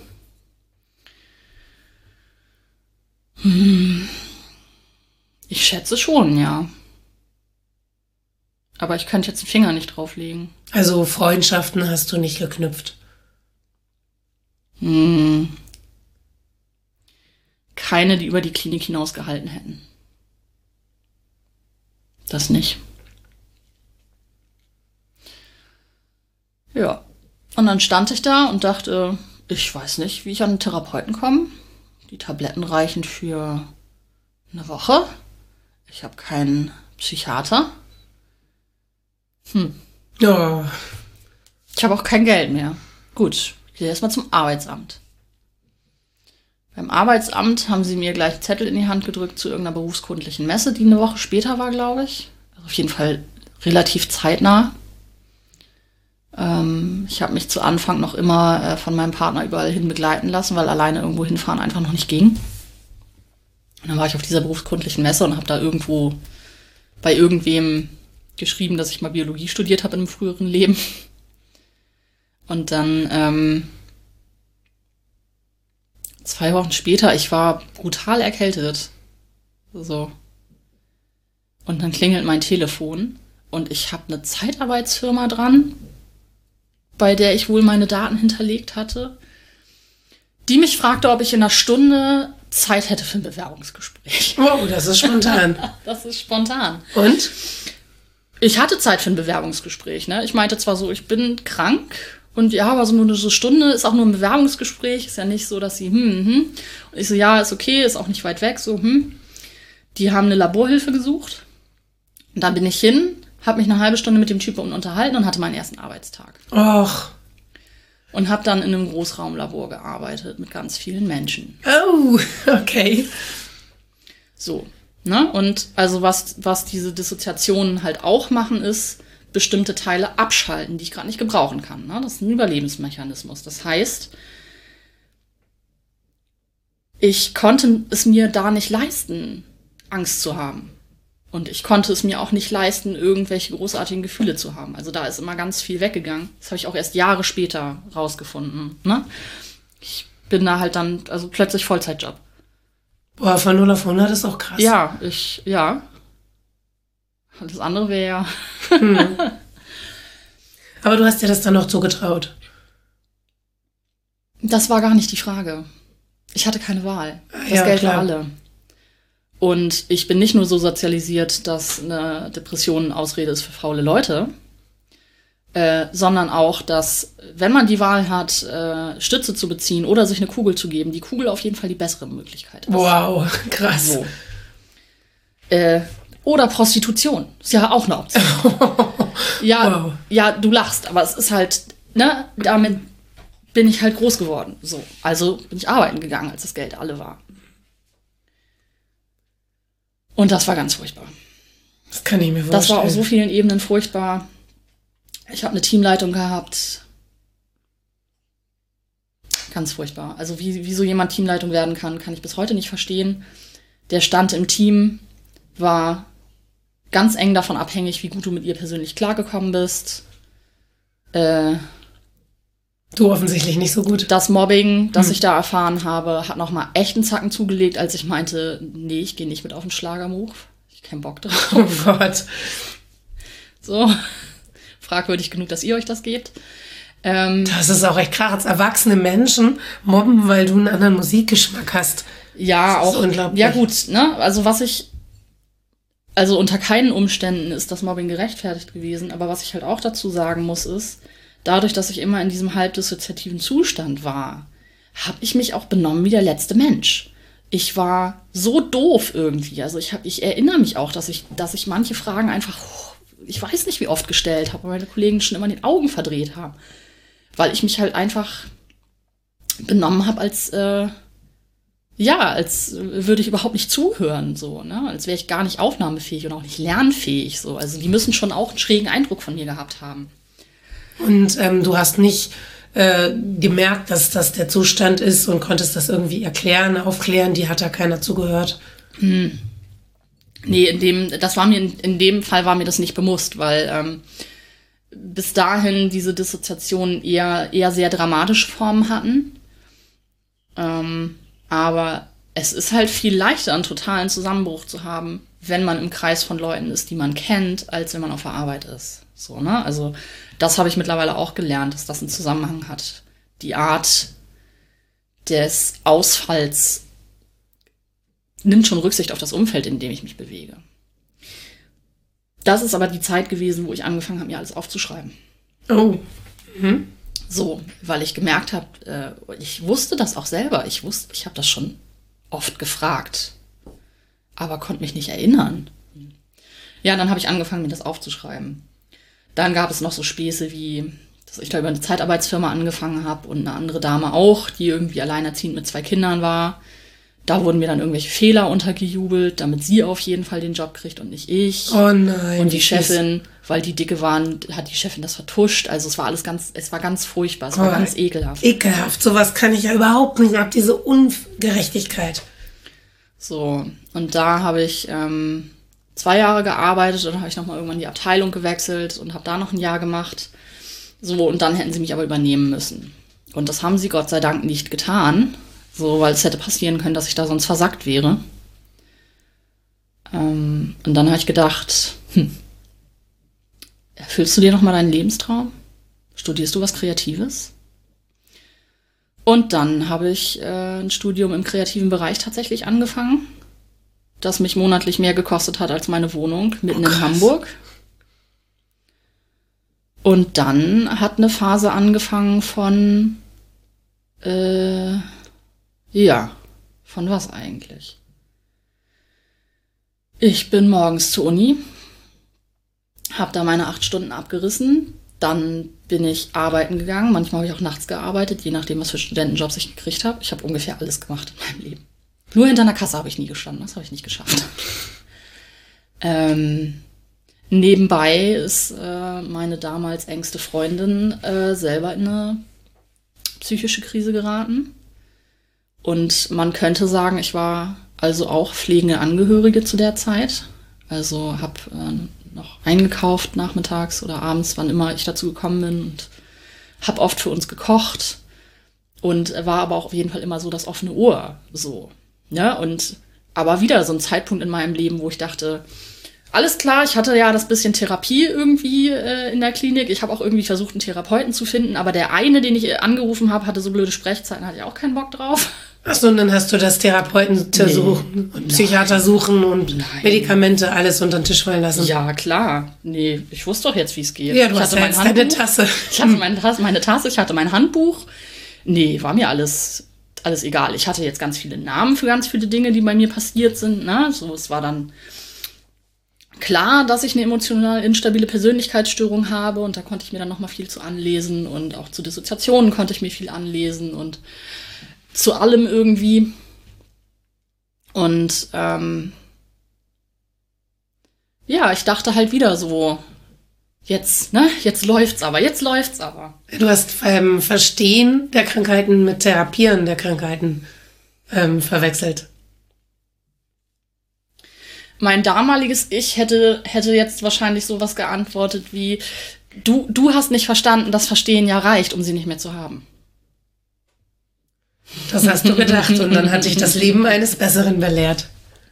Ich schätze schon, ja. Aber ich könnte jetzt den Finger nicht drauflegen. Also Freundschaften hast du nicht geknüpft. Hm. Keine, die über die Klinik hinaus gehalten hätten. Das nicht. Ja. Und dann stand ich da und dachte, ich weiß nicht, wie ich an einen Therapeuten komme. Die Tabletten reichen für eine Woche. Ich habe keinen Psychiater. Hm. Ja. Ich habe auch kein Geld mehr. Gut, ich gehe erstmal zum Arbeitsamt. Beim Arbeitsamt haben sie mir gleich einen Zettel in die Hand gedrückt zu irgendeiner berufskundlichen Messe, die eine Woche später war, glaube ich. Also auf jeden Fall relativ zeitnah. Ähm, ich habe mich zu Anfang noch immer äh, von meinem Partner überall hin begleiten lassen, weil alleine irgendwo hinfahren einfach noch nicht ging. Und dann war ich auf dieser berufskundlichen Messe und habe da irgendwo bei irgendwem geschrieben, dass ich mal Biologie studiert habe in einem früheren Leben. Und dann ähm, zwei Wochen später, ich war brutal erkältet. So. Und dann klingelt mein Telefon und ich habe eine Zeitarbeitsfirma dran, bei der ich wohl meine Daten hinterlegt hatte, die mich fragte, ob ich in einer Stunde Zeit hätte für ein Bewerbungsgespräch. Oh, das ist spontan. Das ist spontan. Und? Ich hatte Zeit für ein Bewerbungsgespräch. Ne? Ich meinte zwar so, ich bin krank und ja, aber so nur eine so Stunde ist auch nur ein Bewerbungsgespräch. Ist ja nicht so, dass sie, hm, hm. Und ich so, ja, ist okay, ist auch nicht weit weg. So, hm. Die haben eine Laborhilfe gesucht. Und dann bin ich hin, habe mich eine halbe Stunde mit dem Typen unterhalten und hatte meinen ersten Arbeitstag. Och. Und habe dann in einem Großraumlabor gearbeitet mit ganz vielen Menschen. Oh, okay. So, ne? Und also was, was diese Dissoziationen halt auch machen, ist bestimmte Teile abschalten, die ich gerade nicht gebrauchen kann. Ne? Das ist ein Überlebensmechanismus. Das heißt, ich konnte es mir da nicht leisten, Angst zu haben. Und ich konnte es mir auch nicht leisten, irgendwelche großartigen Gefühle zu haben. Also da ist immer ganz viel weggegangen. Das habe ich auch erst Jahre später rausgefunden. Ne? Ich bin da halt dann, also plötzlich Vollzeitjob. Boah, von null auf hundert ist auch krass. Ja, ich, ja. Das andere wäre ja... Hm. Aber du hast dir das dann noch zugetraut. Das war gar nicht die Frage. Ich hatte keine Wahl. Das Ja, Geld klar. war alle. Und ich bin nicht nur so sozialisiert, dass eine Depression eine Ausrede ist für faule Leute, äh, sondern auch, dass, wenn man die Wahl hat, äh, Stütze zu beziehen oder sich eine Kugel zu geben, die Kugel auf jeden Fall die bessere Möglichkeit ist. Wow, krass. So. Äh, oder Prostitution. Ist ja auch eine Option. Ja, Wow. ja, du lachst, aber es ist halt, ne, damit bin ich halt groß geworden. So. Also bin ich arbeiten gegangen, als das Geld alle war. Und das war ganz furchtbar. Das kann ich mir vorstellen. Das war auf so vielen Ebenen furchtbar. Ich habe eine Teamleitung gehabt. Ganz furchtbar. Also wie, wie so jemand Teamleitung werden kann, kann ich bis heute nicht verstehen. Der Stand im Team war ganz eng davon abhängig, wie gut du mit ihr persönlich klargekommen bist. Äh, Du offensichtlich nicht so gut. das Mobbing, das Hm. ich da erfahren habe, hat noch mal echt einen Zacken zugelegt, als ich meinte, nee, ich gehe nicht mit auf den Schlagermove. Ich hab keinen Bock drauf. Oh Gott. So, fragwürdig genug, dass ihr euch das gebt. Ähm, Das ist auch echt krass. Erwachsene Menschen mobben, weil du einen anderen Musikgeschmack hast. ja, Das ist auch. unglaublich. Ja, gut, ne? Also, was ich. Also, unter keinen Umständen ist das Mobbing gerechtfertigt gewesen. Aber was ich halt auch dazu sagen muss, ist, dadurch, dass ich immer in diesem halbdissoziativen Zustand war, habe ich mich auch benommen wie der letzte Mensch. Ich war so doof irgendwie. Also, ich, hab, ich erinnere mich auch, dass ich, dass ich manche Fragen einfach. Ich weiß nicht, wie oft gestellt habe, weil meine Kollegen schon immer die Augen verdreht haben. Weil ich mich halt einfach benommen habe, als, äh, ja, als würde ich überhaupt nicht zuhören, so, ne? Als wäre ich gar nicht aufnahmefähig und auch nicht lernfähig, so. Also die müssen schon auch einen schrägen Eindruck von mir gehabt haben. Und ähm, du hast nicht äh, gemerkt, dass das der Zustand ist und konntest das irgendwie erklären, aufklären. Die hat da keiner zugehört. Nee, in dem, das war mir, in, in dem Fall war mir das nicht bewusst, weil ähm, bis dahin diese Dissoziationen eher, eher sehr dramatische Formen hatten. Ähm, aber es ist halt viel leichter, einen totalen Zusammenbruch zu haben, wenn man im Kreis von Leuten ist, die man kennt, als wenn man auf der Arbeit ist. So, ne? Also das habe ich mittlerweile auch gelernt, dass das einen Zusammenhang hat. Die Art des Ausfalls nimmt schon Rücksicht auf das Umfeld, in dem ich mich bewege. Das ist aber die Zeit gewesen, wo ich angefangen habe, mir alles aufzuschreiben. Oh. So, weil ich gemerkt habe, äh, ich wusste das auch selber. Ich wusste, ich habe das schon oft gefragt, aber konnte mich nicht erinnern. Ja, dann habe ich angefangen, mir das aufzuschreiben. Dann gab es noch so Späße wie, dass ich da über eine Zeitarbeitsfirma angefangen habe und eine andere Dame auch, die irgendwie alleinerziehend mit zwei Kindern war. Da wurden mir dann irgendwelche Fehler untergejubelt, damit sie auf jeden Fall den Job kriegt und nicht ich. Oh nein. Und die wie Chefin, weil die Dicke waren, hat die Chefin das vertuscht. Also es war alles ganz, es war ganz furchtbar, es war Oh, ganz ekelhaft. Ekelhaft. Sowas kann ich ja überhaupt nicht ab, diese Ungerechtigkeit. So, und da habe ich ähm, zwei Jahre gearbeitet, dann habe ich nochmal irgendwann die Abteilung gewechselt und habe da noch ein Jahr gemacht. So, und dann hätten sie mich aber übernehmen müssen. Und das haben sie Gott sei Dank nicht getan. So, weil es hätte passieren können, dass ich da sonst versackt wäre. Ähm, und dann habe ich gedacht, hm, erfüllst du dir nochmal deinen Lebenstraum? Studierst du was Kreatives? Und dann habe ich äh, ein Studium im kreativen Bereich tatsächlich angefangen, das mich monatlich mehr gekostet hat als meine Wohnung mitten Oh, in Hamburg. Und dann hat eine Phase angefangen von, äh, ja, von was eigentlich? Ich bin morgens zur Uni, habe da meine acht Stunden abgerissen, dann bin ich arbeiten gegangen, manchmal habe ich auch nachts gearbeitet, je nachdem, was für Studentenjobs ich gekriegt habe. Ich habe ungefähr alles gemacht in meinem Leben. Nur hinter einer Kasse habe ich nie gestanden, das habe ich nicht geschafft. ähm, nebenbei ist äh, meine damals engste Freundin äh, selber in eine psychische Krise geraten. Und man könnte sagen, ich war also auch pflegende Angehörige zu der Zeit. Also habe äh, noch eingekauft nachmittags oder abends, wann immer ich dazu gekommen bin. Und habe oft für uns gekocht. Und war aber auch auf jeden Fall immer so das offene Ohr. So, ne? Und aber wieder so ein Zeitpunkt in meinem Leben, wo ich dachte, alles klar, ich hatte ja das bisschen Therapie irgendwie äh, in der Klinik. Ich habe auch irgendwie versucht, einen Therapeuten zu finden. Aber der eine, den ich angerufen habe, hatte so blöde Sprechzeiten, hatte ich auch keinen Bock drauf. Achso, und dann hast du das Therapeuten zu Nee. suchen und Psychiater suchen und Nein. Medikamente alles unter den Tisch fallen lassen. Ja, klar. Nee, ich wusste doch jetzt, wie es geht. Ja, du ich hast hatte ja mein jetzt deine Handbuch. Tasse. Ich hatte meine Tasse, meine Tasse, ich hatte mein Handbuch. Nee, war mir alles, alles egal. Ich hatte jetzt ganz viele Namen für ganz viele Dinge, die bei mir passiert sind. Ne? So, es war dann klar, dass ich eine emotional instabile Persönlichkeitsstörung habe und da konnte ich mir dann nochmal viel zu anlesen und auch zu Dissoziationen konnte ich mir viel anlesen und zu allem irgendwie. Und ähm, ja, ich dachte halt wieder so, jetzt, ne, jetzt läuft's aber, jetzt läuft's aber. Du hast ähm, Verstehen der Krankheiten mit Therapieren der Krankheiten ähm, verwechselt. Mein damaliges Ich hätte, hätte jetzt wahrscheinlich sowas geantwortet wie, du, du hast nicht verstanden, dass Verstehen ja reicht, um sie nicht mehr zu haben. Das hast du gedacht und dann hat dich das Leben eines Besseren belehrt.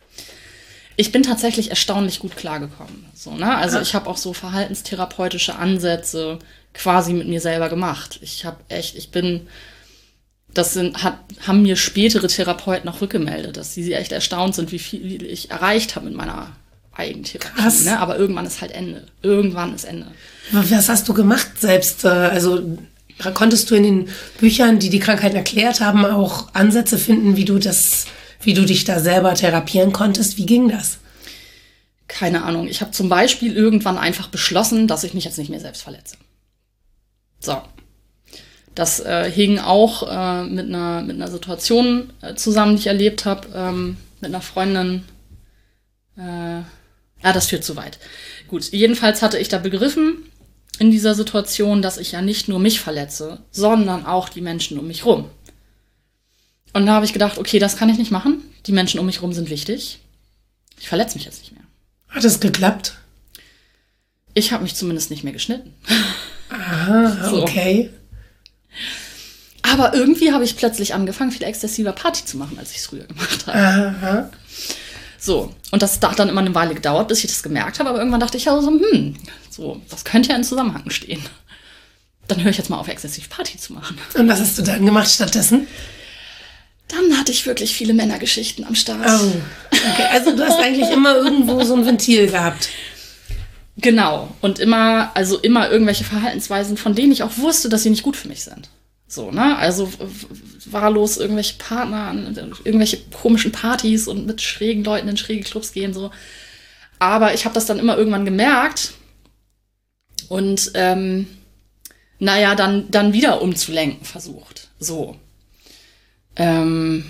Ich bin tatsächlich erstaunlich gut klargekommen. So, ne? Also ich habe auch so verhaltenstherapeutische Ansätze quasi mit mir selber gemacht. Ich habe echt, ich bin, das sind, hat, haben mir spätere Therapeuten auch rückgemeldet, dass sie echt erstaunt sind, wie viel ich erreicht habe mit meiner Eigentherapie. Krass. Ne? Aber irgendwann ist halt Ende. Irgendwann ist Ende. Was hast du gemacht selbst? Also konntest du in den Büchern, die die Krankheiten erklärt haben, auch Ansätze finden, wie du das, wie du dich da selber therapieren konntest? Wie ging das? Keine Ahnung. Ich habe zum Beispiel irgendwann einfach beschlossen, dass ich mich jetzt nicht mehr selbst verletze. So. Das äh, hing auch äh, mit einer mit einer Situation äh, zusammen, die ich erlebt habe, ähm, mit einer Freundin. Äh, ja, das führt zu weit. Gut, jedenfalls hatte ich da begriffen in dieser Situation, dass ich ja nicht nur mich verletze, sondern auch die Menschen um mich rum. Und da habe ich gedacht, okay, das kann ich nicht machen. Die Menschen um mich rum sind wichtig. Ich verletze mich jetzt nicht mehr. Hat es geklappt? Ich habe mich zumindest nicht mehr geschnitten. Aha, So. okay. Aber irgendwie habe ich plötzlich angefangen, viel exzessiver Party zu machen, als ich es früher gemacht habe. Aha. So, und das hat dann immer eine Weile gedauert, bis ich das gemerkt habe. Aber irgendwann dachte ich ja so, hm, so, das könnte ja in Zusammenhang stehen. Dann höre ich jetzt mal auf, exzessiv Party zu machen. Und was hast du dann gemacht stattdessen? Dann hatte ich wirklich viele Männergeschichten am Start. Oh, okay. Also du hast eigentlich immer irgendwo so ein Ventil gehabt. Genau. Und immer, also immer irgendwelche Verhaltensweisen, von denen ich auch wusste, dass sie nicht gut für mich sind. So, ne? Also w- wahllos irgendwelche Partner, an irgendwelche komischen Partys und mit schrägen Leuten in schräge Clubs gehen, so. Aber ich habe das dann immer irgendwann gemerkt und ähm, naja, dann, dann wieder umzulenken versucht. So. Ähm,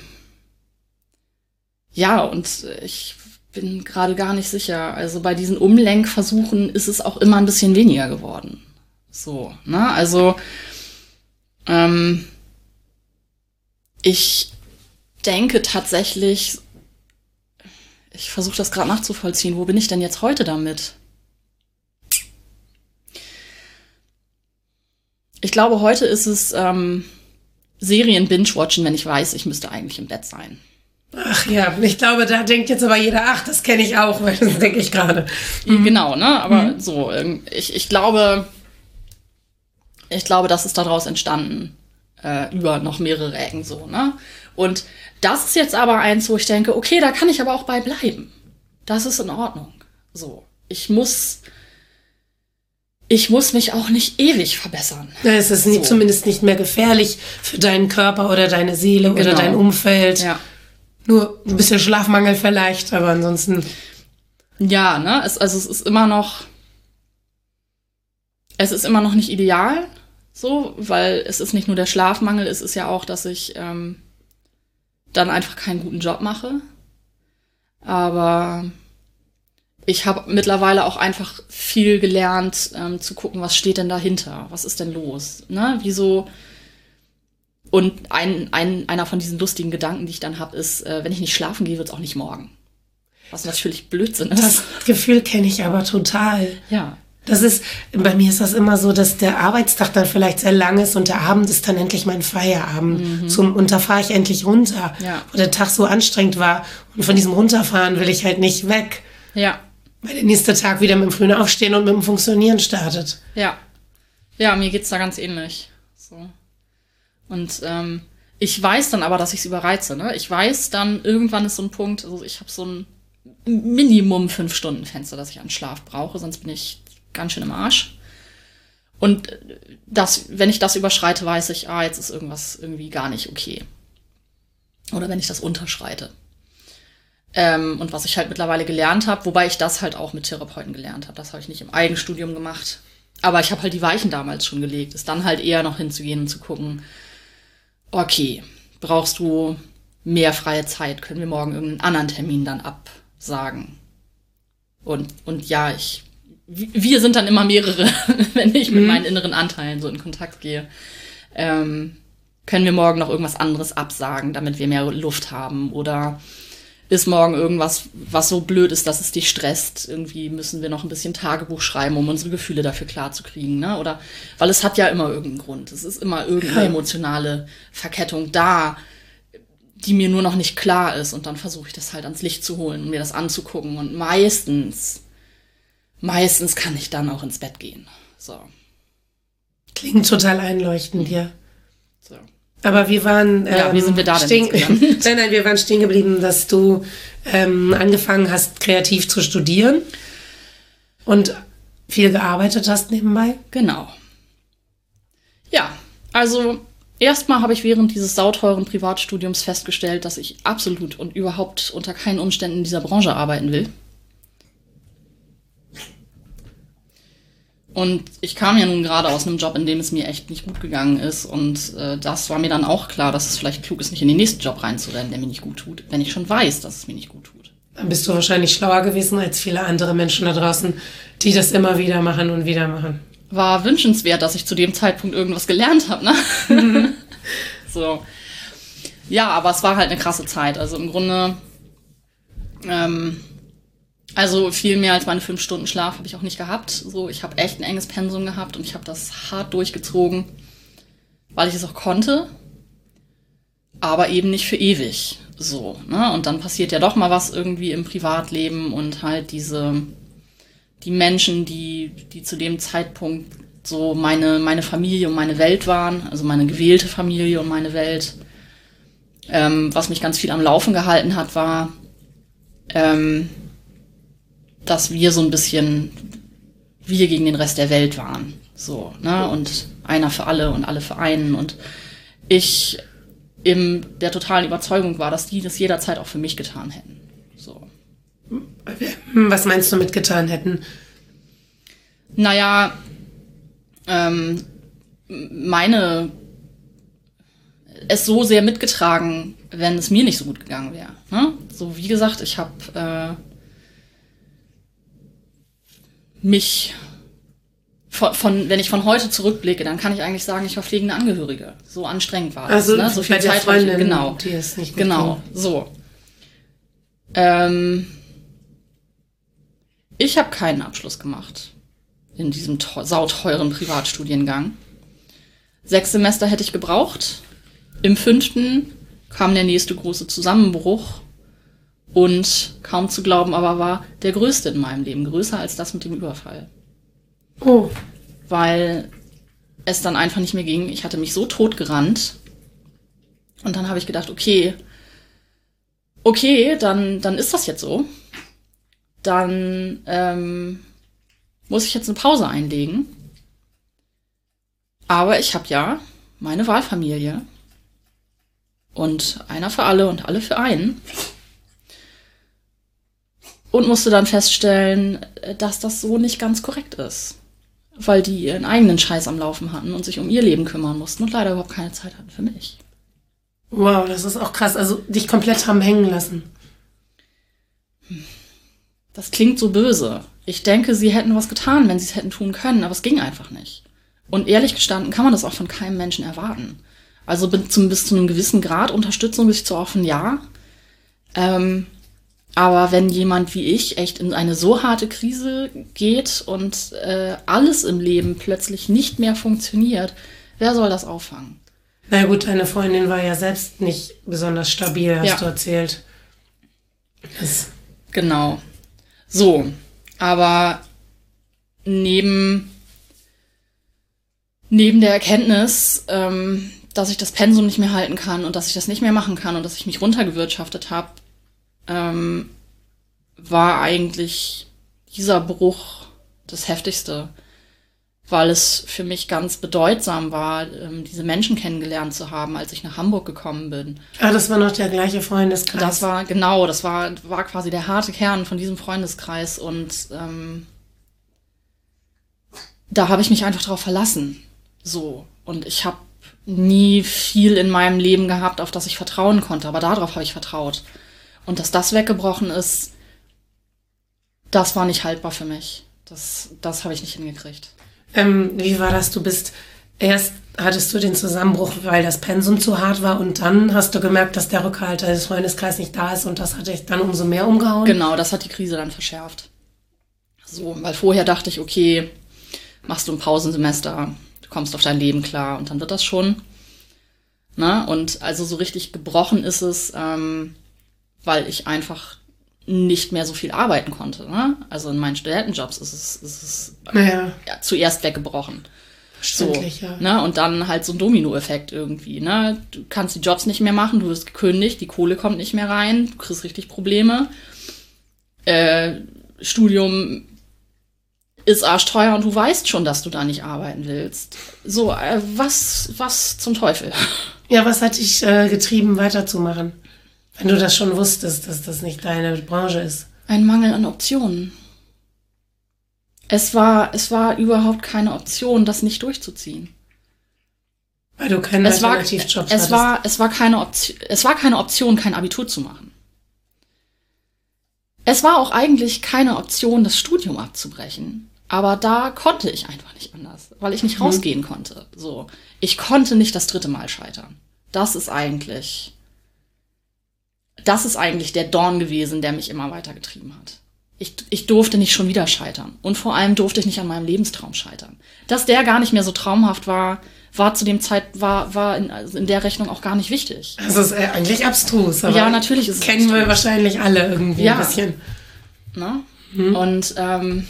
ja, und ich bin gerade gar nicht sicher. Also bei diesen Umlenkversuchen ist es auch immer ein bisschen weniger geworden. So, ne? Also ähm, ich denke tatsächlich, ich versuche das gerade nachzuvollziehen, wo bin ich denn jetzt heute damit? Ich glaube, heute ist es ähm, Serien binge-watchen, wenn ich weiß, ich müsste eigentlich im Bett sein. Ach ja, ich glaube, da denkt jetzt aber jeder, ach, das kenne ich auch, weil das denke ich gerade. Mhm. Genau, ne? Aber mhm. so, ich, ich glaube, ich glaube, das ist daraus entstanden, äh, über noch mehrere Ecken so, ne? Und das ist jetzt aber eins, wo ich denke, okay, da kann ich aber auch bei bleiben. Das ist in Ordnung. So, ich muss, ich muss mich auch nicht ewig verbessern. Ja, es ist so. nie, zumindest nicht mehr gefährlich für deinen Körper oder deine Seele Genau. oder dein Umfeld. Ja. Nur ein bisschen Schlafmangel vielleicht, aber ansonsten. Ja, ne? Es, also es ist immer noch, es ist immer noch nicht ideal, so, weil es ist nicht nur der Schlafmangel, es ist ja auch, dass ich ähm, dann einfach keinen guten Job mache. Aber ich habe mittlerweile auch einfach viel gelernt, ähm, zu gucken, was steht denn dahinter? Was ist denn los? Ne? Wieso? Und ein, ein, einer von diesen lustigen Gedanken, die ich dann habe, ist, äh, wenn ich nicht schlafen gehe, wird es auch nicht morgen. Was natürlich Blödsinn ist. Das Gefühl kenne ich aber total. Ja. Das ist, bei mir ist das immer so, dass der Arbeitstag dann vielleicht sehr lang ist und der Abend ist dann endlich mein Feierabend. Mhm. Zum, und da fahre ich endlich runter, Ja. wo der Tag so anstrengend war. Und von diesem Runterfahren will ich halt nicht weg. Ja. Weil der nächste Tag wieder mit dem frühen Aufstehen und mit dem Funktionieren startet. Ja. Ja, mir geht's da ganz ähnlich. So. Und ähm, ich weiß dann aber, dass ich es überreize. Ne? Ich weiß dann, irgendwann ist so ein Punkt, also ich habe so ein Minimum fünf Stunden Fenster, das ich an Schlaf brauche, sonst bin ich ganz schön im Arsch. Und das, wenn ich das überschreite, weiß ich, ah, jetzt ist irgendwas irgendwie gar nicht okay. Oder wenn ich das unterschreite. Ähm, und was ich halt mittlerweile gelernt habe, wobei ich das halt auch mit Therapeuten gelernt habe. Das habe ich nicht im Eigenstudium gemacht. Aber ich habe halt die Weichen damals schon gelegt. Ist dann halt eher noch hinzugehen und zu gucken, okay, brauchst du mehr freie Zeit? Können wir morgen irgendeinen anderen Termin dann absagen? Und, und ja, ich, wir sind dann immer mehrere, wenn ich mit mhm. meinen inneren Anteilen so in Kontakt gehe. Ähm, können wir morgen noch irgendwas anderes absagen, damit wir mehr Luft haben? Oder ist morgen irgendwas, was so blöd ist, dass es dich stresst? Irgendwie müssen wir noch ein bisschen Tagebuch schreiben, um unsere Gefühle dafür klarzukriegen, ne? Oder, weil es hat ja immer irgendeinen Grund. Es ist immer irgendeine emotionale Verkettung da, die mir nur noch nicht klar ist. Und dann versuche ich das halt ans Licht zu holen und mir das anzugucken. Und meistens, meistens kann ich dann auch ins Bett gehen. So. Klingt total einleuchtend, ja. So. Aber wir waren ähm, ja, wie sind wir da denn stehen, nein, nein, wir waren stehen geblieben, dass du ähm, angefangen hast, kreativ zu studieren und viel gearbeitet hast nebenbei. Genau. Ja, also erstmal habe ich während dieses sauteuren Privatstudiums festgestellt, dass ich absolut und überhaupt unter keinen Umständen in dieser Branche arbeiten will. Und ich kam ja nun gerade aus einem Job, in dem es mir echt nicht gut gegangen ist. Und äh, das war mir dann auch klar, dass es vielleicht klug ist, nicht in den nächsten Job reinzurennen, der mir nicht gut tut, wenn ich schon weiß, dass es mir nicht gut tut. Dann bist du wahrscheinlich schlauer gewesen als viele andere Menschen da draußen, die das immer wieder machen und wieder machen. War wünschenswert, dass ich zu dem Zeitpunkt irgendwas gelernt habe, ne? Mhm. So. Ja, aber es war halt eine krasse Zeit. Also im Grunde, ähm, also viel mehr als meine fünf Stunden Schlaf habe ich auch nicht gehabt. So, ich habe echt ein enges Pensum gehabt und ich habe das hart durchgezogen, weil ich es auch konnte, aber eben nicht für ewig. So, ne? Und dann passiert ja doch mal was irgendwie im Privatleben und halt diese, die Menschen, die, die zu dem Zeitpunkt so meine, meine Familie und meine Welt waren, also meine gewählte Familie und meine Welt. Ähm, was mich ganz viel am Laufen gehalten hat, war, ähm, dass wir so ein bisschen wir gegen den Rest der Welt waren. So, ne? Und einer für alle und alle für einen. Und ich in der totalen Überzeugung war, dass die das jederzeit auch für mich getan hätten. So. Was meinst du mit getan hätten? Naja, ähm, meine es so sehr mitgetragen, wenn es mir nicht so gut gegangen wäre. Ne? So, wie gesagt, ich habe äh, mich von, von, wenn ich von heute zurückblicke, dann kann ich eigentlich sagen, ich war pflegende Angehörige. So anstrengend war es. Also ne? So viel bei der Zeit, Freundin, ich, genau, die es nicht gut genau, ging. so. Ähm, ich habe keinen Abschluss gemacht in diesem sauteuren Privatstudiengang. Sechs Semester hätte ich gebraucht. Im fünften kam der nächste große Zusammenbruch und kaum zu glauben, aber war der größte in meinem Leben, größer als das mit dem Überfall. Oh. Weil es dann einfach nicht mehr ging. Ich hatte mich so totgerannt und dann habe ich gedacht, okay, okay, dann, dann ist das jetzt so. Dann ähm, muss ich jetzt eine Pause einlegen. Aber ich habe ja meine Wahlfamilie. Und einer für alle und alle für einen. Und musste dann feststellen, dass das so nicht ganz korrekt ist. Weil die ihren eigenen Scheiß am Laufen hatten und sich um ihr Leben kümmern mussten und leider überhaupt keine Zeit hatten für mich. Wow, das ist auch krass. Also dich komplett haben hängen lassen. Das klingt so böse. Ich denke, sie hätten was getan, wenn sie es hätten tun können, aber es ging einfach nicht. Und ehrlich gestanden kann man das auch von keinem Menschen erwarten. Also bis zu, bis zu einem gewissen Grad Unterstützung bis zu offen, ja. Ähm, aber wenn jemand wie ich echt in eine so harte Krise geht und äh, alles im Leben plötzlich nicht mehr funktioniert, wer soll das auffangen? Na gut, deine Freundin war ja selbst nicht besonders stabil, hast ja. du erzählt. Das genau. So, aber neben, neben der Erkenntnis, ähm, dass ich das Pensum nicht mehr halten kann und dass ich das nicht mehr machen kann und dass ich mich runtergewirtschaftet habe, ähm, war eigentlich dieser Bruch das Heftigste. weil es für mich ganz bedeutsam war, diese Menschen kennengelernt zu haben, als ich nach Hamburg gekommen bin. Ah, das war noch der gleiche Freundeskreis. Das war, genau, das war, war quasi der harte Kern von diesem Freundeskreis und ähm, da habe ich mich einfach drauf verlassen. So. Und ich habe nie viel in meinem Leben gehabt, auf das ich vertrauen konnte, aber darauf habe ich vertraut. Und dass das weggebrochen ist, das war nicht haltbar für mich. Das, das habe ich nicht hingekriegt. Ähm, wie war das? Du bist, erst hattest du den Zusammenbruch, weil das Pensum zu hart war und dann hast du gemerkt, dass der Rückhalt des Freundeskreises nicht da ist und das hat dich dann umso mehr umgehauen? Genau, das hat die Krise dann verschärft. So, weil vorher dachte ich, okay, machst du ein Pausensemester, du kommst auf dein Leben klar und dann wird das schon. Na, und also so richtig gebrochen ist es, ähm, weil ich einfach nicht mehr so viel arbeiten konnte. Ne? Also in meinen Studentenjobs ist es, ist es naja. ja, zuerst weggebrochen. Verständlich, so, ja. Ne? Und dann halt so ein Dominoeffekt irgendwie. Ne? Du kannst die Jobs nicht mehr machen, du wirst gekündigt, die Kohle kommt nicht mehr rein, du kriegst richtig Probleme. Äh, Studium ist arschteuer und du weißt schon, dass du da nicht arbeiten willst. So, äh, was, was zum Teufel? Ja, was hat dich äh, getrieben, weiterzumachen? Wenn du das schon wusstest, dass das nicht deine Branche ist. Ein Mangel an Optionen. Es war, es war überhaupt keine Option, das nicht durchzuziehen. Weil du keinen es war, Alternativjob es hattest. war, es war keine Option, es war keine Option, kein Abitur zu machen. Es war auch eigentlich keine Option, das Studium abzubrechen. Aber da konnte ich einfach nicht anders, weil ich nicht rausgehen mhm. konnte. So, ich konnte nicht das dritte Mal scheitern. Das ist eigentlich... Das ist eigentlich der Dorn gewesen, der mich immer weitergetrieben hat. Ich, ich durfte nicht schon wieder scheitern. Und vor allem durfte ich nicht an meinem Lebenstraum scheitern. Dass der gar nicht mehr so traumhaft war, war zu dem Zeit, war, war in, also in der Rechnung auch gar nicht wichtig. Das ist äh, eigentlich abstrus. Aber ja, natürlich ist es kennen abstrus. Wir wahrscheinlich alle irgendwie ja. ein bisschen. Na? Mhm. Und ähm,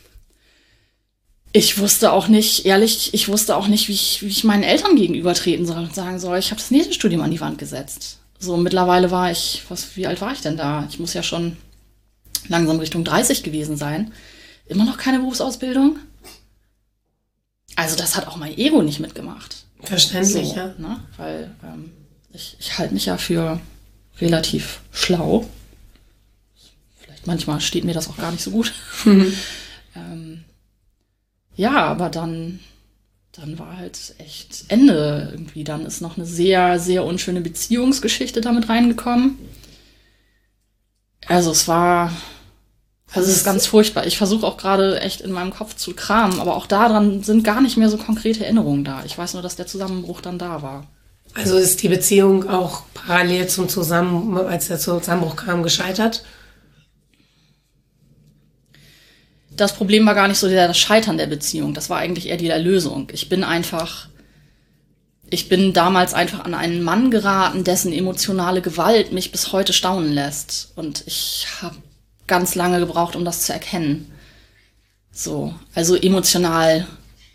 ich wusste auch nicht, ehrlich, ich wusste auch nicht, wie ich, wie ich meinen Eltern gegenübertreten soll und sagen soll, ich habe das nächste Studium an die Wand gesetzt. So, mittlerweile war ich, was, wie alt war ich denn da? Ich muss ja schon langsam Richtung dreißig gewesen sein. Immer noch keine Berufsausbildung. Also das hat auch mein Ego nicht mitgemacht. Verständlich, so, ja. Ne? Weil ähm, ich, ich halte mich ja für relativ schlau. Vielleicht manchmal steht mir das auch gar nicht so gut. Mhm. ähm, ja, aber dann... Dann war halt echt Ende irgendwie. Dann ist noch eine sehr, sehr unschöne Beziehungsgeschichte damit reingekommen. Also es war, also es ist ganz furchtbar. Ich versuche auch gerade echt in meinem Kopf zu kramen, aber auch daran sind gar nicht mehr so konkrete Erinnerungen da. Ich weiß nur, dass der Zusammenbruch dann da war. Also ist die Beziehung auch parallel zum Zusammen, als der Zusammenbruch kam, gescheitert? Das Problem war gar nicht so sehr das Scheitern der Beziehung. Das war eigentlich eher die Erlösung. Ich bin einfach, ich bin damals einfach an einen Mann geraten, dessen emotionale Gewalt mich bis heute staunen lässt. Und ich habe ganz lange gebraucht, um das zu erkennen. So, also emotional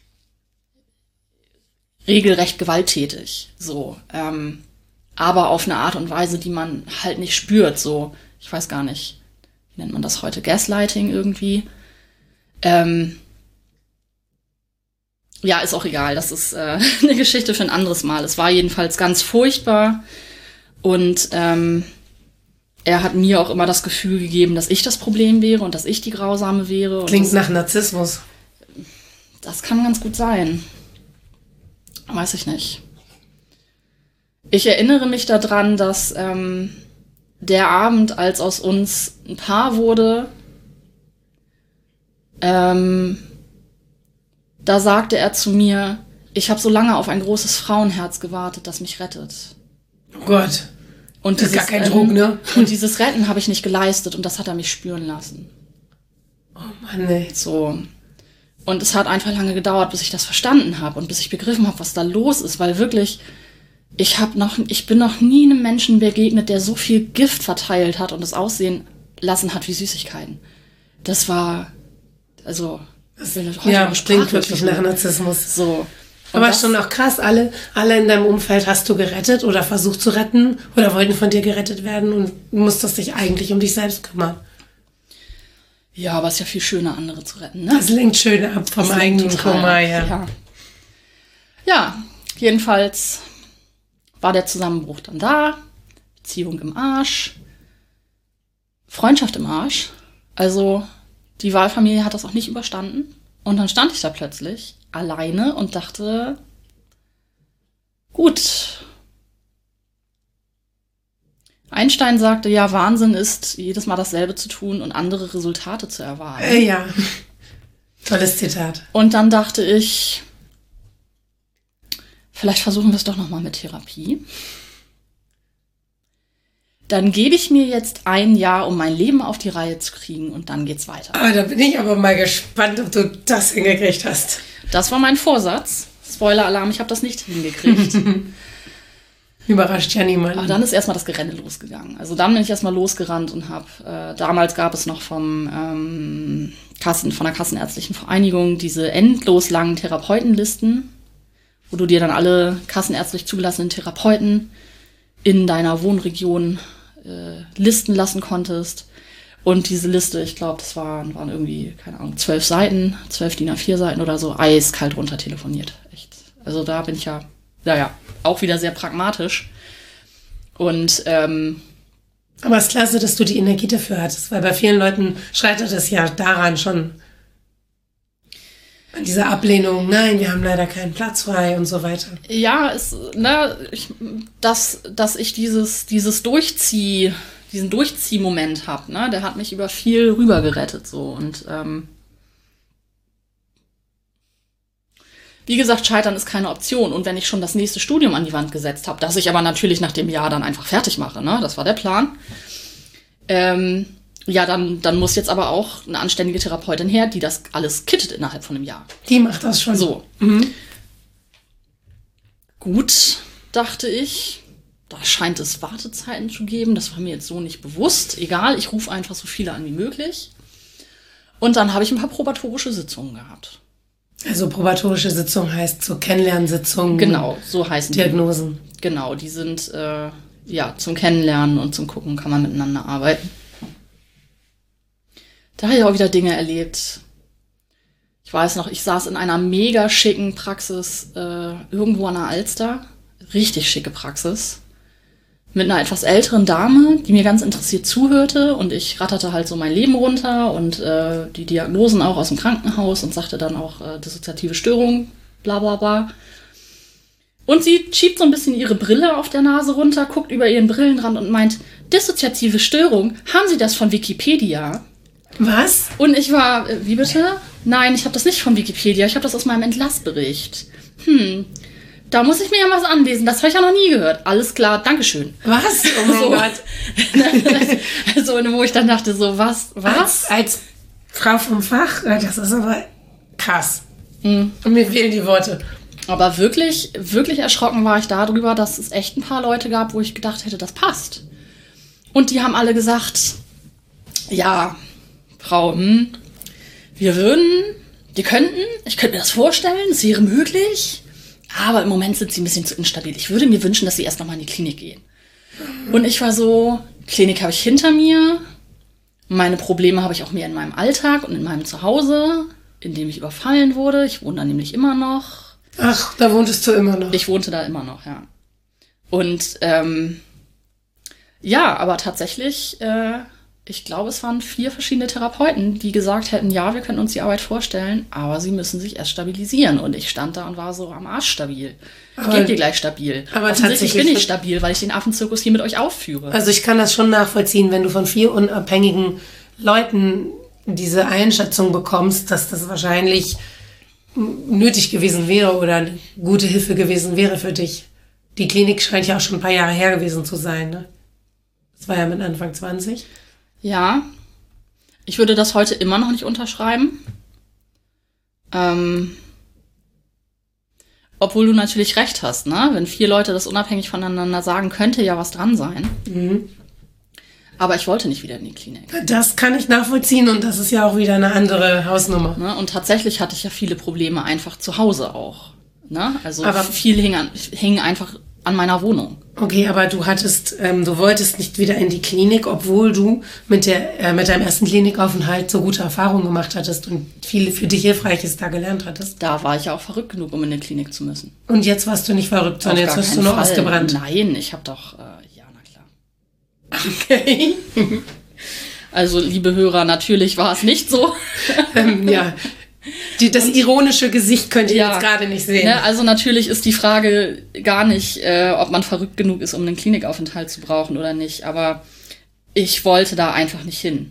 regelrecht gewalttätig. So, ähm, aber auf eine Art und Weise, die man halt nicht spürt. So, ich weiß gar nicht, wie nennt man das heute? Gaslighting irgendwie. Ähm, ja, ist auch egal. Das ist äh, eine Geschichte für ein anderes Mal. Es war jedenfalls ganz furchtbar. Und ähm, er hat mir auch immer das Gefühl gegeben, dass ich das Problem wäre und dass ich die Grausame wäre. Klingt das, nach Narzissmus. Das kann ganz gut sein. Weiß ich nicht. Ich erinnere mich daran, dass ähm, der Abend, als aus uns ein Paar wurde, Ähm, da sagte er zu mir, ich habe so lange auf ein großes Frauenherz gewartet, das mich rettet. Oh Gott. Und das ist gar kein Druck, ne? Und dieses Retten habe ich nicht geleistet und das hat er mich spüren lassen. Oh Mann, ey. So. Und es hat einfach lange gedauert, bis ich das verstanden habe und bis ich begriffen habe, was da los ist, weil wirklich, ich habe noch, ich bin noch nie einem Menschen begegnet, der so viel Gift verteilt hat und es aussehen lassen hat wie Süßigkeiten. Das war Also, das, ja, klingt wirklich nach Narzissmus. So. Und aber schon auch krass, alle, alle in deinem Umfeld hast du gerettet oder versucht zu retten oder wollten von dir gerettet werden und du musstest dich eigentlich um dich selbst kümmern. Ja, aber es ist ja viel schöner, andere zu retten, ne? Das lenkt schön ab vom Das eigenen lenkt total Kummer, ab, ja. ja. Ja, jedenfalls war der Zusammenbruch dann da, Beziehung im Arsch, Freundschaft im Arsch. Also die Wahlfamilie hat das auch nicht überstanden. Und dann stand ich da plötzlich alleine und dachte, gut. Einstein sagte, ja, Wahnsinn ist, jedes Mal dasselbe zu tun und andere Resultate zu erwarten. Äh, ja, tolles Zitat. Und dann dachte ich, vielleicht versuchen wir es doch nochmal mit Therapie. Dann gebe ich mir jetzt ein Jahr, um mein Leben auf die Reihe zu kriegen und dann geht's weiter. Ah, da bin ich aber mal gespannt, ob du das hingekriegt hast. Das war mein Vorsatz. Spoiler-Alarm, ich habe das nicht hingekriegt. Überrascht ja niemand. Aber dann ist erstmal das Gerenne losgegangen. Also dann bin ich erstmal losgerannt und habe, äh, damals gab es noch vom ähm, Kassen, von der Kassenärztlichen Vereinigung diese endlos langen Therapeutenlisten, wo du dir dann alle kassenärztlich zugelassenen Therapeuten in deiner Wohnregion äh, listen lassen konntest. Und diese Liste, ich glaube, das waren, waren irgendwie, keine Ahnung, zwölf Seiten, zwölf D I N A vier Seiten oder so, eiskalt runter telefoniert. Echt. Also da bin ich ja, naja, auch wieder sehr pragmatisch. Und ähm, aber es ist klasse, dass du die Energie dafür hattest, weil bei vielen Leuten scheitert es ja daran schon. An dieser Ablehnung, nein, wir haben leider keinen Platz frei und so weiter. ja, es, ne, ich, dass, dass ich dieses, dieses Durchzieh, diesen Durchziehmoment habe, ne, der hat mich über viel rüber gerettet, so. Und ähm, wie gesagt, Scheitern ist keine Option. Und wenn ich schon das nächste Studium an die Wand gesetzt habe, das ich aber natürlich nach dem Jahr dann einfach fertig mache, ne, das war der Plan, ähm, ja, dann, dann muss jetzt aber auch eine anständige Therapeutin her, die das alles kittet innerhalb von einem Jahr. Die macht das schon. So. Mhm. Gut, dachte ich. Da scheint es Wartezeiten zu geben. Das war mir jetzt so nicht bewusst. Egal, ich rufe einfach so viele an wie möglich. Und dann habe ich ein paar probatorische Sitzungen gehabt. Also probatorische Sitzung heißt so Kennenlernsitzungen. Genau, so heißen Diagnosen. die. Genau, die sind äh, ja zum Kennenlernen und zum Gucken, kann man miteinander arbeiten. Da habe ich auch wieder Dinge erlebt. Ich weiß noch, ich saß in einer mega schicken Praxis äh, irgendwo an der Alster. Richtig schicke Praxis. Mit einer etwas älteren Dame, die mir ganz interessiert zuhörte. Und ich ratterte halt so mein Leben runter und äh, die Diagnosen auch aus dem Krankenhaus und sagte dann auch äh, dissoziative Störung, bla bla bla. Und sie schiebt so ein bisschen ihre Brille auf der Nase runter, guckt über ihren Brillenrand und meint, dissoziative Störung, haben Sie das von Wikipedia? Was? Und ich war, äh, wie bitte? Nein, ich habe das nicht von Wikipedia, ich habe das aus meinem Entlassbericht. Hm, da muss ich mir ja was anlesen, das habe ich ja noch nie gehört. Alles klar, Dankeschön. Was? Oh mein So. Gott. So, und wo ich dann dachte, so, was, was? Als, als Frau vom Fach, das ist aber krass. Hm. Und mir fehlen die Worte. Aber wirklich, wirklich erschrocken war ich darüber, dass es echt ein paar Leute gab, wo ich gedacht hätte, das passt. Und die haben alle gesagt, ja, Frau, hm, wir würden, wir könnten, ich könnte mir das vorstellen, es wäre möglich, aber im Moment sind sie ein bisschen zu instabil. Ich würde mir wünschen, dass sie erst nochmal in die Klinik gehen. Und ich war so, Klinik habe ich hinter mir, meine Probleme habe ich auch mehr in meinem Alltag und in meinem Zuhause, in dem ich überfallen wurde. Ich wohne da nämlich immer noch. Ach, da wohntest du immer noch. Ich wohnte da immer noch, ja. Und ähm, ja, aber tatsächlich, äh, ich glaube, es waren vier verschiedene Therapeuten, die gesagt hätten, ja, wir können uns die Arbeit vorstellen, aber sie müssen sich erst stabilisieren. Und ich stand da und war so am Arsch stabil. Ich Aber- gebe dir gleich stabil. aber Offensichtlich tatsächlich- bin ich stabil, weil ich den Affenzirkus hier mit euch aufführe. Also ich kann das schon nachvollziehen, wenn du von vier unabhängigen Leuten diese Einschätzung bekommst, dass das wahrscheinlich nötig gewesen wäre oder eine gute Hilfe gewesen wäre für dich. Die Klinik scheint ja auch schon ein paar Jahre her gewesen zu sein, ne? Das war ja mit Anfang zwanzig. Ja, ich würde das heute immer noch nicht unterschreiben. Ähm, obwohl du natürlich recht hast, ne? Wenn vier Leute das unabhängig voneinander sagen, könnte ja was dran sein. Mhm. Aber ich wollte nicht wieder in die Klinik. Das kann ich nachvollziehen und das ist ja auch wieder eine andere Hausnummer. Ne? Und tatsächlich hatte ich ja viele Probleme einfach zu Hause auch. Ne? Also Aber- viel hing, an, hing einfach an meiner Wohnung. Okay, aber du hattest, ähm, du wolltest nicht wieder in die Klinik, obwohl du mit der äh, mit deinem ersten Klinikaufenthalt so gute Erfahrungen gemacht hattest und viel für dich Hilfreiches da gelernt hattest. Da war ich ja auch verrückt genug, um in die Klinik zu müssen. Und jetzt warst du nicht verrückt, sondern Auf jetzt gar hast du keinen nur Fall. ausgebrannt. Nein, ich habe doch, äh, ja, na klar. Okay. Also, liebe Hörer, natürlich war es nicht so. ähm, ja. Die, das ironische Gesicht könnt ihr Ja, jetzt gerade nicht sehen. Ne, also natürlich ist die Frage gar nicht, äh, ob man verrückt genug ist, um einen Klinikaufenthalt zu brauchen oder nicht. Aber ich wollte da einfach nicht hin.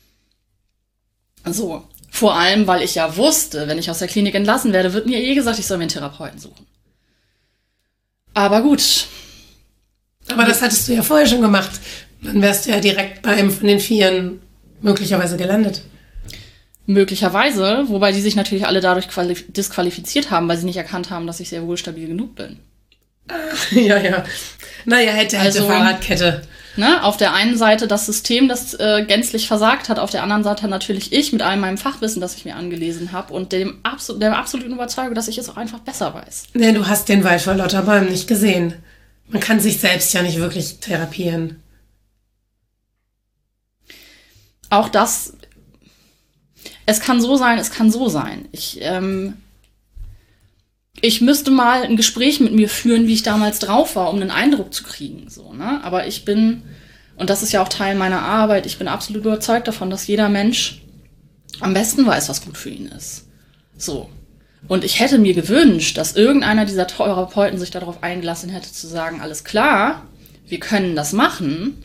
So, vor allem, weil ich ja wusste, wenn ich aus der Klinik entlassen werde, wird mir eh gesagt, ich soll mir einen Therapeuten suchen. Aber gut. Aber das hattest du ja vorher schon gemacht. Dann wärst du ja direkt bei einem von den Vieren möglicherweise gelandet. Möglicherweise, wobei die sich natürlich alle dadurch qualif- disqualifiziert haben, weil sie nicht erkannt haben, dass ich sehr wohl stabil genug bin. Ja, ja. Naja, hätte, hätte, Also, Fahrradkette. Ne? Auf der einen Seite das System, das äh, gänzlich versagt hat, auf der anderen Seite natürlich ich mit all meinem Fachwissen, das ich mir angelesen habe und dem absol- der absoluten Überzeugung, dass ich es auch einfach besser weiß. Nee, du hast den Wald vor lauter Bäumen nicht gesehen. Man kann sich selbst ja nicht wirklich therapieren. Auch das, es kann so sein, es kann so sein. Ich, ähm, ich müsste mal ein Gespräch mit mir führen, wie ich damals drauf war, um einen Eindruck zu kriegen. So, ne? Aber ich bin, und das ist ja auch Teil meiner Arbeit, ich bin absolut überzeugt davon, dass jeder Mensch am besten weiß, was gut für ihn ist. So. Und ich hätte mir gewünscht, dass irgendeiner dieser Therapeuten sich darauf eingelassen hätte, zu sagen, alles klar, wir können das machen.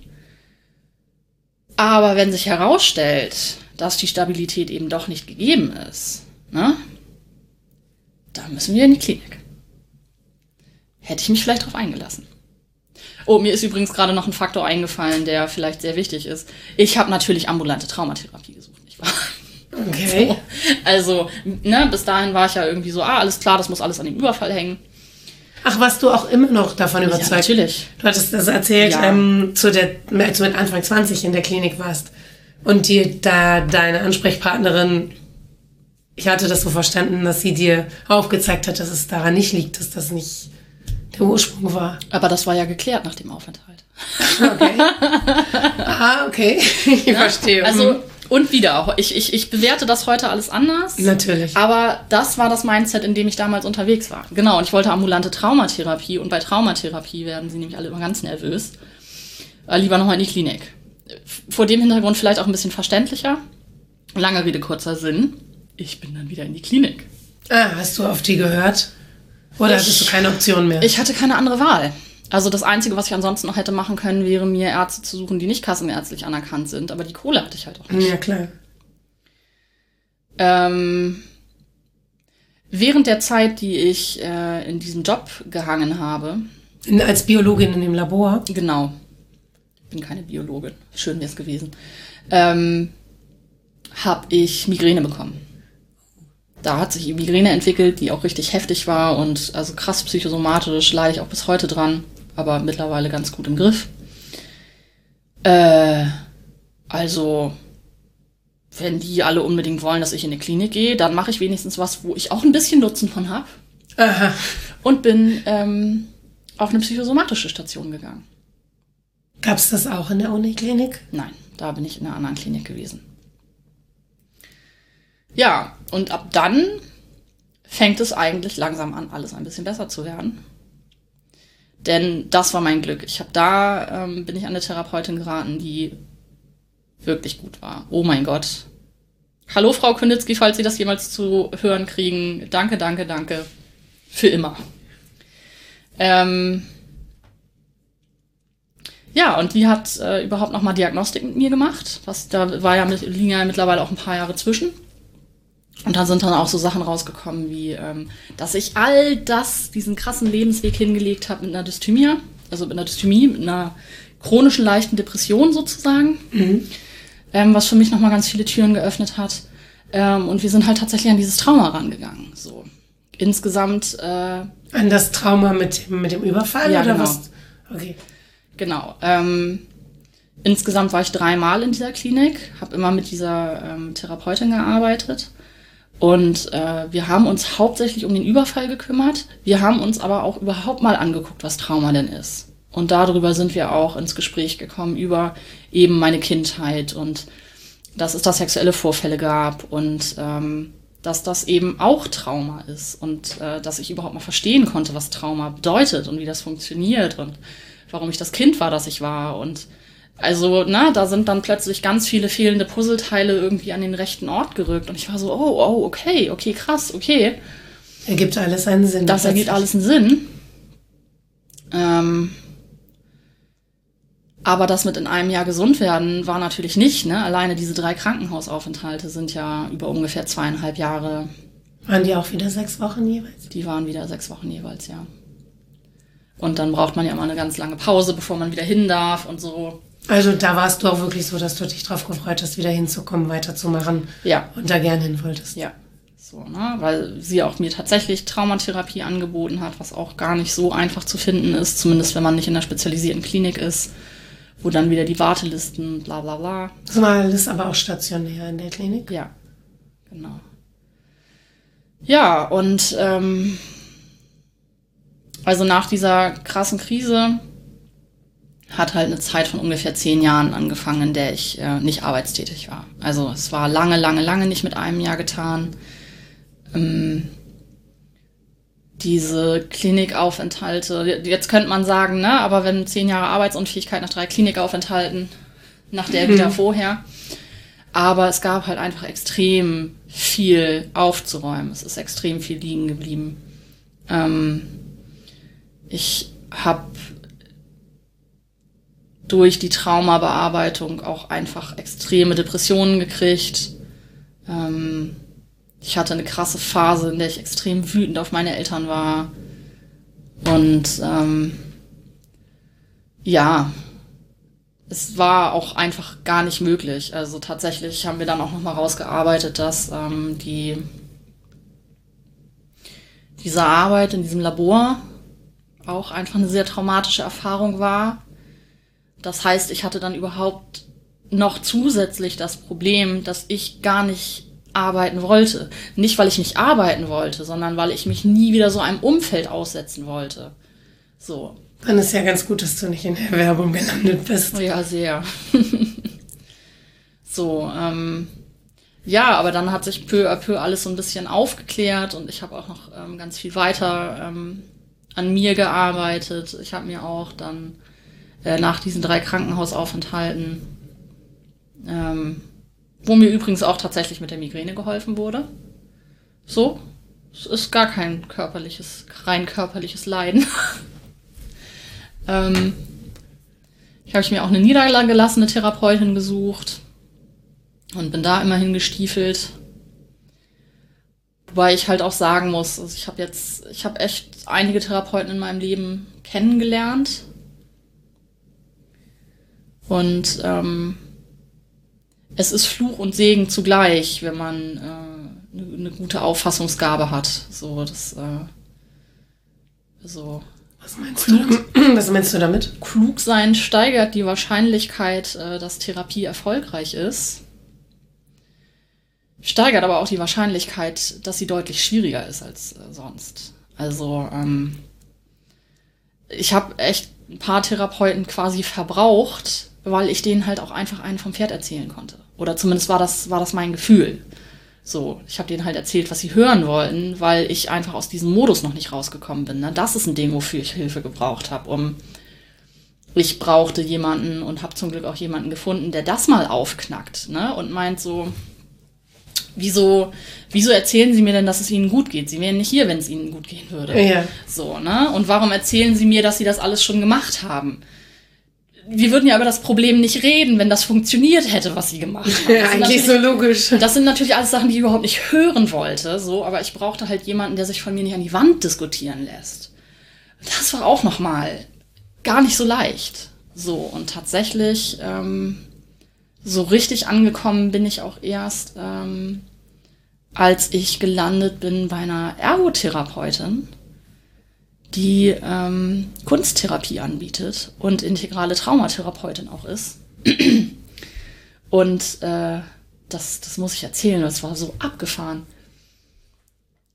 Aber wenn sich herausstellt, dass die Stabilität eben doch nicht gegeben ist, ne, dann müssen wir in die Klinik. Hätte ich mich vielleicht darauf eingelassen. Oh, mir ist übrigens gerade noch ein Faktor eingefallen, der vielleicht sehr wichtig ist. Ich habe natürlich ambulante Traumatherapie gesucht, nicht wahr? Okay. So. Also, ne, bis dahin war ich ja irgendwie so, ah, alles klar, das muss alles an dem Überfall hängen. Ach, warst du auch immer noch davon überzeugt? Ja, natürlich. Du hattest das erzählt, Ja. ähm, zu der, als du mit Anfang zwanzig in der Klinik warst. Und dir da deine Ansprechpartnerin, ich hatte das so verstanden, dass sie dir aufgezeigt hat, dass es daran nicht liegt, dass das nicht der Ursprung war. Aber das war ja geklärt nach dem Aufenthalt. Okay. Ah, okay. Ich Ne? verstehe. Also, Mhm. und wieder auch, ich, ich, ich bewerte das heute alles anders. Natürlich. Aber das war das Mindset, in dem ich damals unterwegs war. Genau, und ich wollte ambulante Traumatherapie. Und bei Traumatherapie werden sie nämlich alle immer ganz nervös. Äh, lieber nochmal in die Klinik. Vor dem Hintergrund vielleicht auch ein bisschen verständlicher. Lange Rede, kurzer Sinn. Ich bin dann wieder in die Klinik. Ah, hast du auf die gehört? Oder Ich- hattest du keine Option mehr? Ich hatte keine andere Wahl. Also das Einzige, was ich ansonsten noch hätte machen können, wäre mir Ärzte zu suchen, die nicht kassenärztlich anerkannt sind. Aber die Kohle hatte ich halt auch nicht. Ja, klar. Ähm, während der Zeit, die ich äh, in diesem Job gehangen habe, In, als Biologin in dem Labor. genau, ich bin keine Biologin, schön wäre es gewesen, ähm, habe ich Migräne bekommen. Da hat sich Migräne entwickelt, die auch richtig heftig war und also krass psychosomatisch, leide ich auch bis heute dran, aber mittlerweile ganz gut im Griff. Äh, also, wenn die alle unbedingt wollen, dass ich in die Klinik gehe, dann mache ich wenigstens was, wo ich auch ein bisschen Nutzen von habe. Aha. Und bin ähm, auf eine psychosomatische Station gegangen. Gab's das auch in der Uniklinik? Nein, da bin ich in einer anderen Klinik gewesen. Ja, und ab dann fängt es eigentlich langsam an, alles ein bisschen besser zu werden. Denn das war mein Glück. Ich habe da, ähm, bin ich an eine Therapeutin geraten, die wirklich gut war. Oh mein Gott. Hallo Frau Kunitzki, falls Sie das jemals zu hören kriegen. Danke, danke, danke. Für immer. Ähm ja, und die hat äh, überhaupt nochmal Diagnostik mit mir gemacht. Was, da war ja mit, liegen ja mittlerweile auch ein paar Jahre zwischen. Und dann sind dann auch so Sachen rausgekommen, wie, ähm, dass ich all das, diesen krassen Lebensweg hingelegt habe mit einer Dysthymie, also mit einer Dysthymie, mit einer chronischen leichten Depression sozusagen, Mhm. ähm, was für mich nochmal ganz viele Türen geöffnet hat. Ähm, und wir sind halt tatsächlich an dieses Trauma rangegangen. So. Insgesamt, äh, An das Trauma mit dem, mit dem Überfall Ja, oder genau. was? Okay. genau. Ähm, insgesamt war ich dreimal in dieser Klinik, habe immer mit dieser ähm, Therapeutin gearbeitet. Und äh, wir haben uns hauptsächlich um den Überfall gekümmert. Wir haben uns aber auch überhaupt mal angeguckt, was Trauma denn ist. Und darüber sind wir auch ins Gespräch gekommen, über eben meine Kindheit und dass es da sexuelle Vorfälle gab und ähm, dass das eben auch Trauma ist und äh, dass ich überhaupt mal verstehen konnte, was Trauma bedeutet und wie das funktioniert und warum ich das Kind war, das ich war. Und also, na, da sind dann plötzlich ganz viele fehlende Puzzleteile irgendwie an den rechten Ort gerückt. Und ich war so, oh, oh, okay, okay, krass, okay. Ergibt alles einen Sinn. Das ergibt alles einen Sinn. Ähm, aber das mit in einem Jahr gesund werden war natürlich nicht, ne? Alleine diese drei Krankenhausaufenthalte sind ja über ungefähr zweieinhalb Jahre. Waren die auch wieder sechs Wochen jeweils? Die waren wieder sechs Wochen jeweils, ja. Und dann braucht man ja mal eine ganz lange Pause, bevor man wieder hin darf und so. Also da warst du auch wirklich so, dass du dich drauf gefreut hast, wieder hinzukommen, weiterzumachen. Ja. Und da gern hin wolltest. Ja. So, ne? Weil sie auch mir tatsächlich Traumatherapie angeboten hat, was auch gar nicht so einfach zu finden ist, zumindest wenn man nicht in einer spezialisierten Klinik ist, wo dann wieder die Wartelisten, bla bla bla. Zumal ist aber auch stationär in der Klinik. Ja, genau. Ja, und ähm, also nach dieser krassen Krise hat halt eine Zeit von ungefähr zehn Jahren angefangen, in der ich äh, nicht arbeitstätig war. Also es war lange, lange, lange nicht mit einem Jahr getan. Ähm, diese Klinikaufenthalte, jetzt könnte man sagen, ne, aber wenn zehn Jahre Arbeitsunfähigkeit nach drei Klinikaufenthalten, nach der wieder mhm. vorher. Aber es gab halt einfach extrem viel aufzuräumen. Es ist extrem viel liegen geblieben. Ähm, ich habe durch die Traumabearbeitung auch einfach extreme Depressionen gekriegt. Ähm, ich hatte eine krasse Phase, in der ich extrem wütend auf meine Eltern war. Und ähm, ja, es war auch einfach gar nicht möglich. Also tatsächlich haben wir dann auch nochmal rausgearbeitet, dass ähm, die diese Arbeit in diesem Labor auch einfach eine sehr traumatische Erfahrung war. Das heißt, ich hatte dann überhaupt noch zusätzlich das Problem, dass ich gar nicht arbeiten wollte. Nicht, weil ich nicht arbeiten wollte, sondern weil ich mich nie wieder so einem Umfeld aussetzen wollte. So. Dann ist ja ganz gut, dass du nicht in der Werbung gelandet bist. Ja, sehr. So, ähm, ja, aber dann hat sich peu à peu alles so ein bisschen aufgeklärt und ich habe auch noch ähm, ganz viel weiter ähm, an mir gearbeitet. Ich habe mir auch dann äh, nach diesen drei Krankenhausaufenthalten, ähm, wo mir übrigens auch tatsächlich mit der Migräne geholfen wurde. So, es ist gar kein körperliches, rein körperliches Leiden. ähm, ich habe mir auch eine niedergelassene Therapeutin gesucht und bin da immer hingestiefelt. Wobei ich halt auch sagen muss, also ich habe jetzt, ich habe echt einige Therapeuten in meinem Leben kennengelernt. Und ähm, es ist Fluch und Segen zugleich, wenn man äh, eine, eine gute Auffassungsgabe hat. So, das, äh, so. Was meinst du? Was meinst du damit? Klug sein steigert die Wahrscheinlichkeit, äh, dass Therapie erfolgreich ist. Steigert aber auch die Wahrscheinlichkeit, dass sie deutlich schwieriger ist als äh, sonst. Also ähm, ich habe echt ein paar Therapeuten quasi verbraucht, weil ich denen halt auch einfach einen vom Pferd erzählen konnte. Oder zumindest war das, war das mein Gefühl. So, ich habe denen halt erzählt, was sie hören wollten, weil ich einfach aus diesem Modus noch nicht rausgekommen bin. Ne? Das ist ein Ding, wofür ich Hilfe gebraucht habe. Um, ich brauchte jemanden und habe zum Glück auch jemanden gefunden, der das mal aufknackt, ne? Und meint so, wieso, wieso erzählen Sie mir denn, dass es Ihnen gut geht? Sie wären nicht hier, wenn es Ihnen gut gehen würde. Ja. So, ne? Und warum erzählen Sie mir, dass Sie das alles schon gemacht haben? Wir würden ja über das Problem nicht reden, wenn das funktioniert hätte, was sie gemacht haben. Ja, eigentlich so logisch. Das sind natürlich alles Sachen, die ich überhaupt nicht hören wollte, so, aber ich brauchte halt jemanden, der sich von mir nicht an die Wand diskutieren lässt. Das war auch nochmal gar nicht so leicht. So, und tatsächlich, ähm, so richtig angekommen bin ich auch erst, ähm, als ich gelandet bin bei einer Ergotherapeutin, die ähm, Kunsttherapie anbietet und integrale Traumatherapeutin auch ist. Und äh, das, das muss ich erzählen, das war so abgefahren.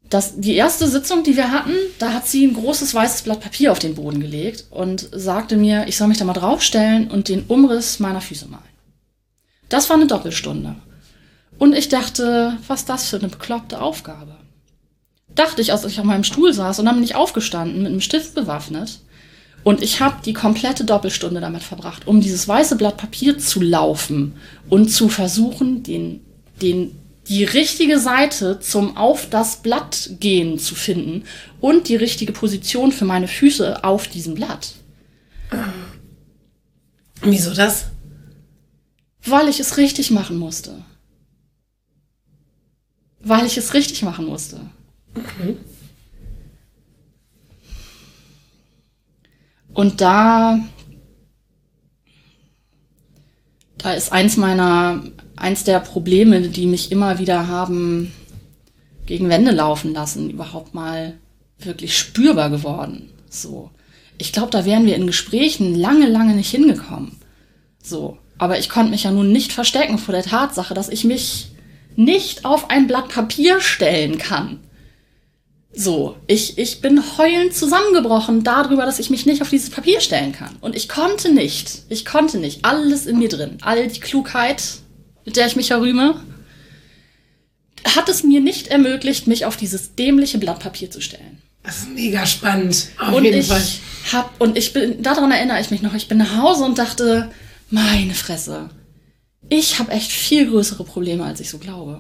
Das, die erste Sitzung, die wir hatten, da hat sie ein großes weißes Blatt Papier auf den Boden gelegt und sagte mir, ich soll mich da mal draufstellen und den Umriss meiner Füße malen. Das war eine Doppelstunde. Und ich dachte, was ist das für eine bekloppte Aufgabe? Dachte ich, als ich auf meinem Stuhl saß, und dann bin ich aufgestanden, mit einem Stift bewaffnet. Und ich habe die komplette Doppelstunde damit verbracht, um dieses weiße Blatt Papier zu laufen und zu versuchen, den, den, die richtige Seite zum auf das Blatt gehen zu finden und die richtige Position für meine Füße auf diesem Blatt. Wieso das? Weil ich es richtig machen musste. Weil ich es richtig machen musste. Okay. Und da, da ist eins meiner, eins der Probleme, die mich immer wieder haben gegen Wände laufen lassen, überhaupt mal wirklich spürbar geworden. So. Ich glaube, da wären wir in Gesprächen lange, lange nicht hingekommen. So. Aber ich konnte mich ja nun nicht verstecken vor der Tatsache, dass ich mich nicht auf ein Blatt Papier stellen kann. So, ich, ich bin heulend zusammengebrochen darüber, dass ich mich nicht auf dieses Papier stellen kann. Und ich konnte nicht, ich konnte nicht, alles in mir drin, all die Klugheit, mit der ich mich ja rühme, hat es mir nicht ermöglicht, mich auf dieses dämliche Blatt Papier zu stellen. Das ist mega spannend, auf und jeden ich Fall. Hab, und ich bin, daran erinnere ich mich noch, ich bin nach Hause und dachte, meine Fresse, ich habe echt viel größere Probleme, als ich so glaube.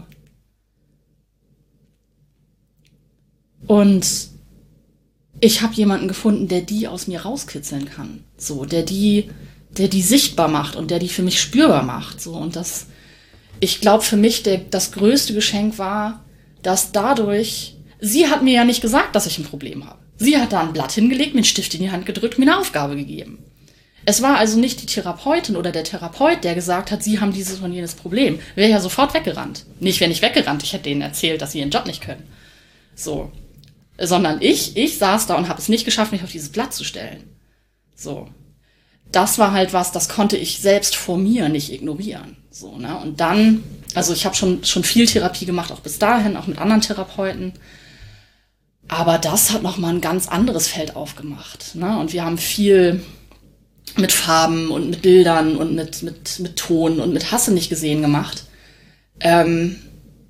Und ich habe jemanden gefunden, der die aus mir rauskitzeln kann. So, der die, der die sichtbar macht und der die für mich spürbar macht. So, und das, ich glaube, für mich der, das größte Geschenk war, dass dadurch, sie hat mir ja nicht gesagt, dass ich ein Problem habe. Sie hat da ein Blatt hingelegt, mir einen Stift in die Hand gedrückt, mir eine Aufgabe gegeben. Es war also nicht die Therapeutin oder der Therapeut, der gesagt hat, sie haben dieses und jenes Problem. Wäre ja sofort weggerannt. Nicht, wenn ich weggerannt, ich hätte denen erzählt, dass sie ihren Job nicht können. So. Sondern ich, ich saß da und habe es nicht geschafft, mich auf dieses Blatt zu stellen. So. Das war halt was, das konnte ich selbst vor mir nicht ignorieren. So, ne? Und dann, also ich habe schon, schon viel Therapie gemacht, auch bis dahin, auch mit anderen Therapeuten. Aber das hat nochmal ein ganz anderes Feld aufgemacht. Ne? Und wir haben viel mit Farben und mit Bildern und mit, mit, mit Ton und mit Hasse nicht gesehen gemacht. Ähm,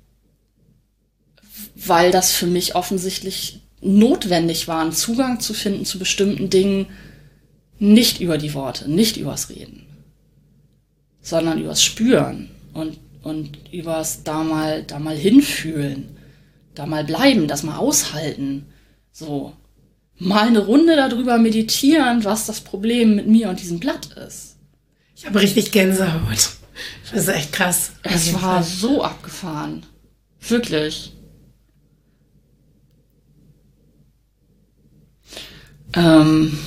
weil das für mich offensichtlich notwendig war, einen Zugang zu finden zu bestimmten Dingen, nicht über die Worte, nicht übers Reden, sondern übers Spüren und, und übers da mal, da mal hinfühlen, da mal bleiben, das mal aushalten, so. Mal eine Runde darüber meditieren, was das Problem mit mir und diesem Blatt ist. Ich habe richtig Gänsehaut. Das ist echt krass. Es war so abgefahren. Wirklich. Ähm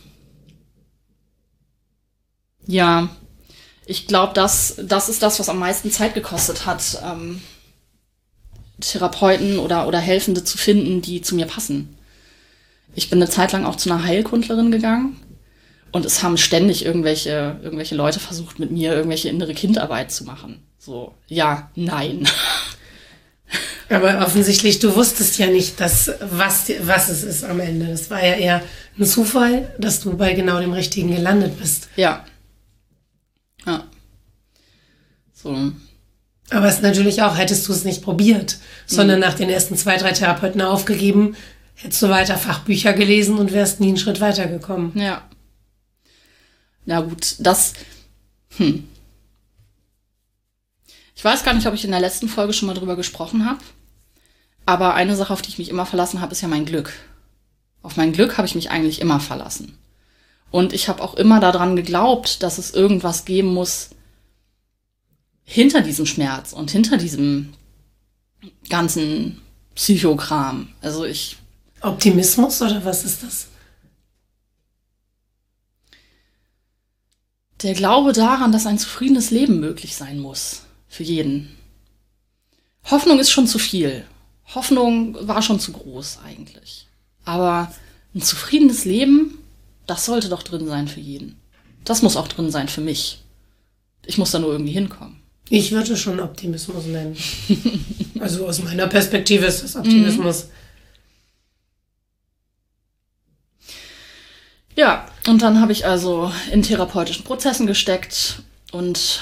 ja, ich glaube, das, das ist das, was am meisten Zeit gekostet hat, ähm, Therapeuten oder, oder Helfende zu finden, die zu mir passen. Ich bin eine Zeit lang auch zu einer Heilkundlerin gegangen und es haben ständig irgendwelche, irgendwelche Leute versucht, mit mir irgendwelche innere Kindarbeit zu machen. So, ja, nein. Aber offensichtlich, du wusstest ja nicht, dass, was, was es ist am Ende. Das war ja eher ein Zufall, dass du bei genau dem Richtigen gelandet bist. Ja. Ja. So. Aber es ist natürlich auch, hättest du es nicht probiert, sondern mhm. nach den ersten zwei, drei Therapeuten aufgegeben, hättest du weiter Fachbücher gelesen und wärst nie einen Schritt weitergekommen. Ja. Na gut, das... Hm. Ich weiß gar nicht, ob ich in der letzten Folge schon mal drüber gesprochen habe. Aber eine Sache, auf die ich mich immer verlassen habe, ist ja mein Glück. Auf mein Glück habe ich mich eigentlich immer verlassen. Und ich habe auch immer daran geglaubt, dass es irgendwas geben muss hinter diesem Schmerz und hinter diesem ganzen Psychokram. Also ich... Optimismus oder was ist das? Der Glaube daran, dass ein zufriedenes Leben möglich sein muss. Für jeden. Hoffnung ist schon zu viel. Hoffnung war schon zu groß eigentlich. Aber ein zufriedenes Leben, das sollte doch drin sein für jeden. Das muss auch drin sein für mich. Ich muss da nur irgendwie hinkommen. Ich würde schon Optimismus nennen. Also aus meiner Perspektive ist das Optimismus. Und dann habe ich also in therapeutischen Prozessen gesteckt und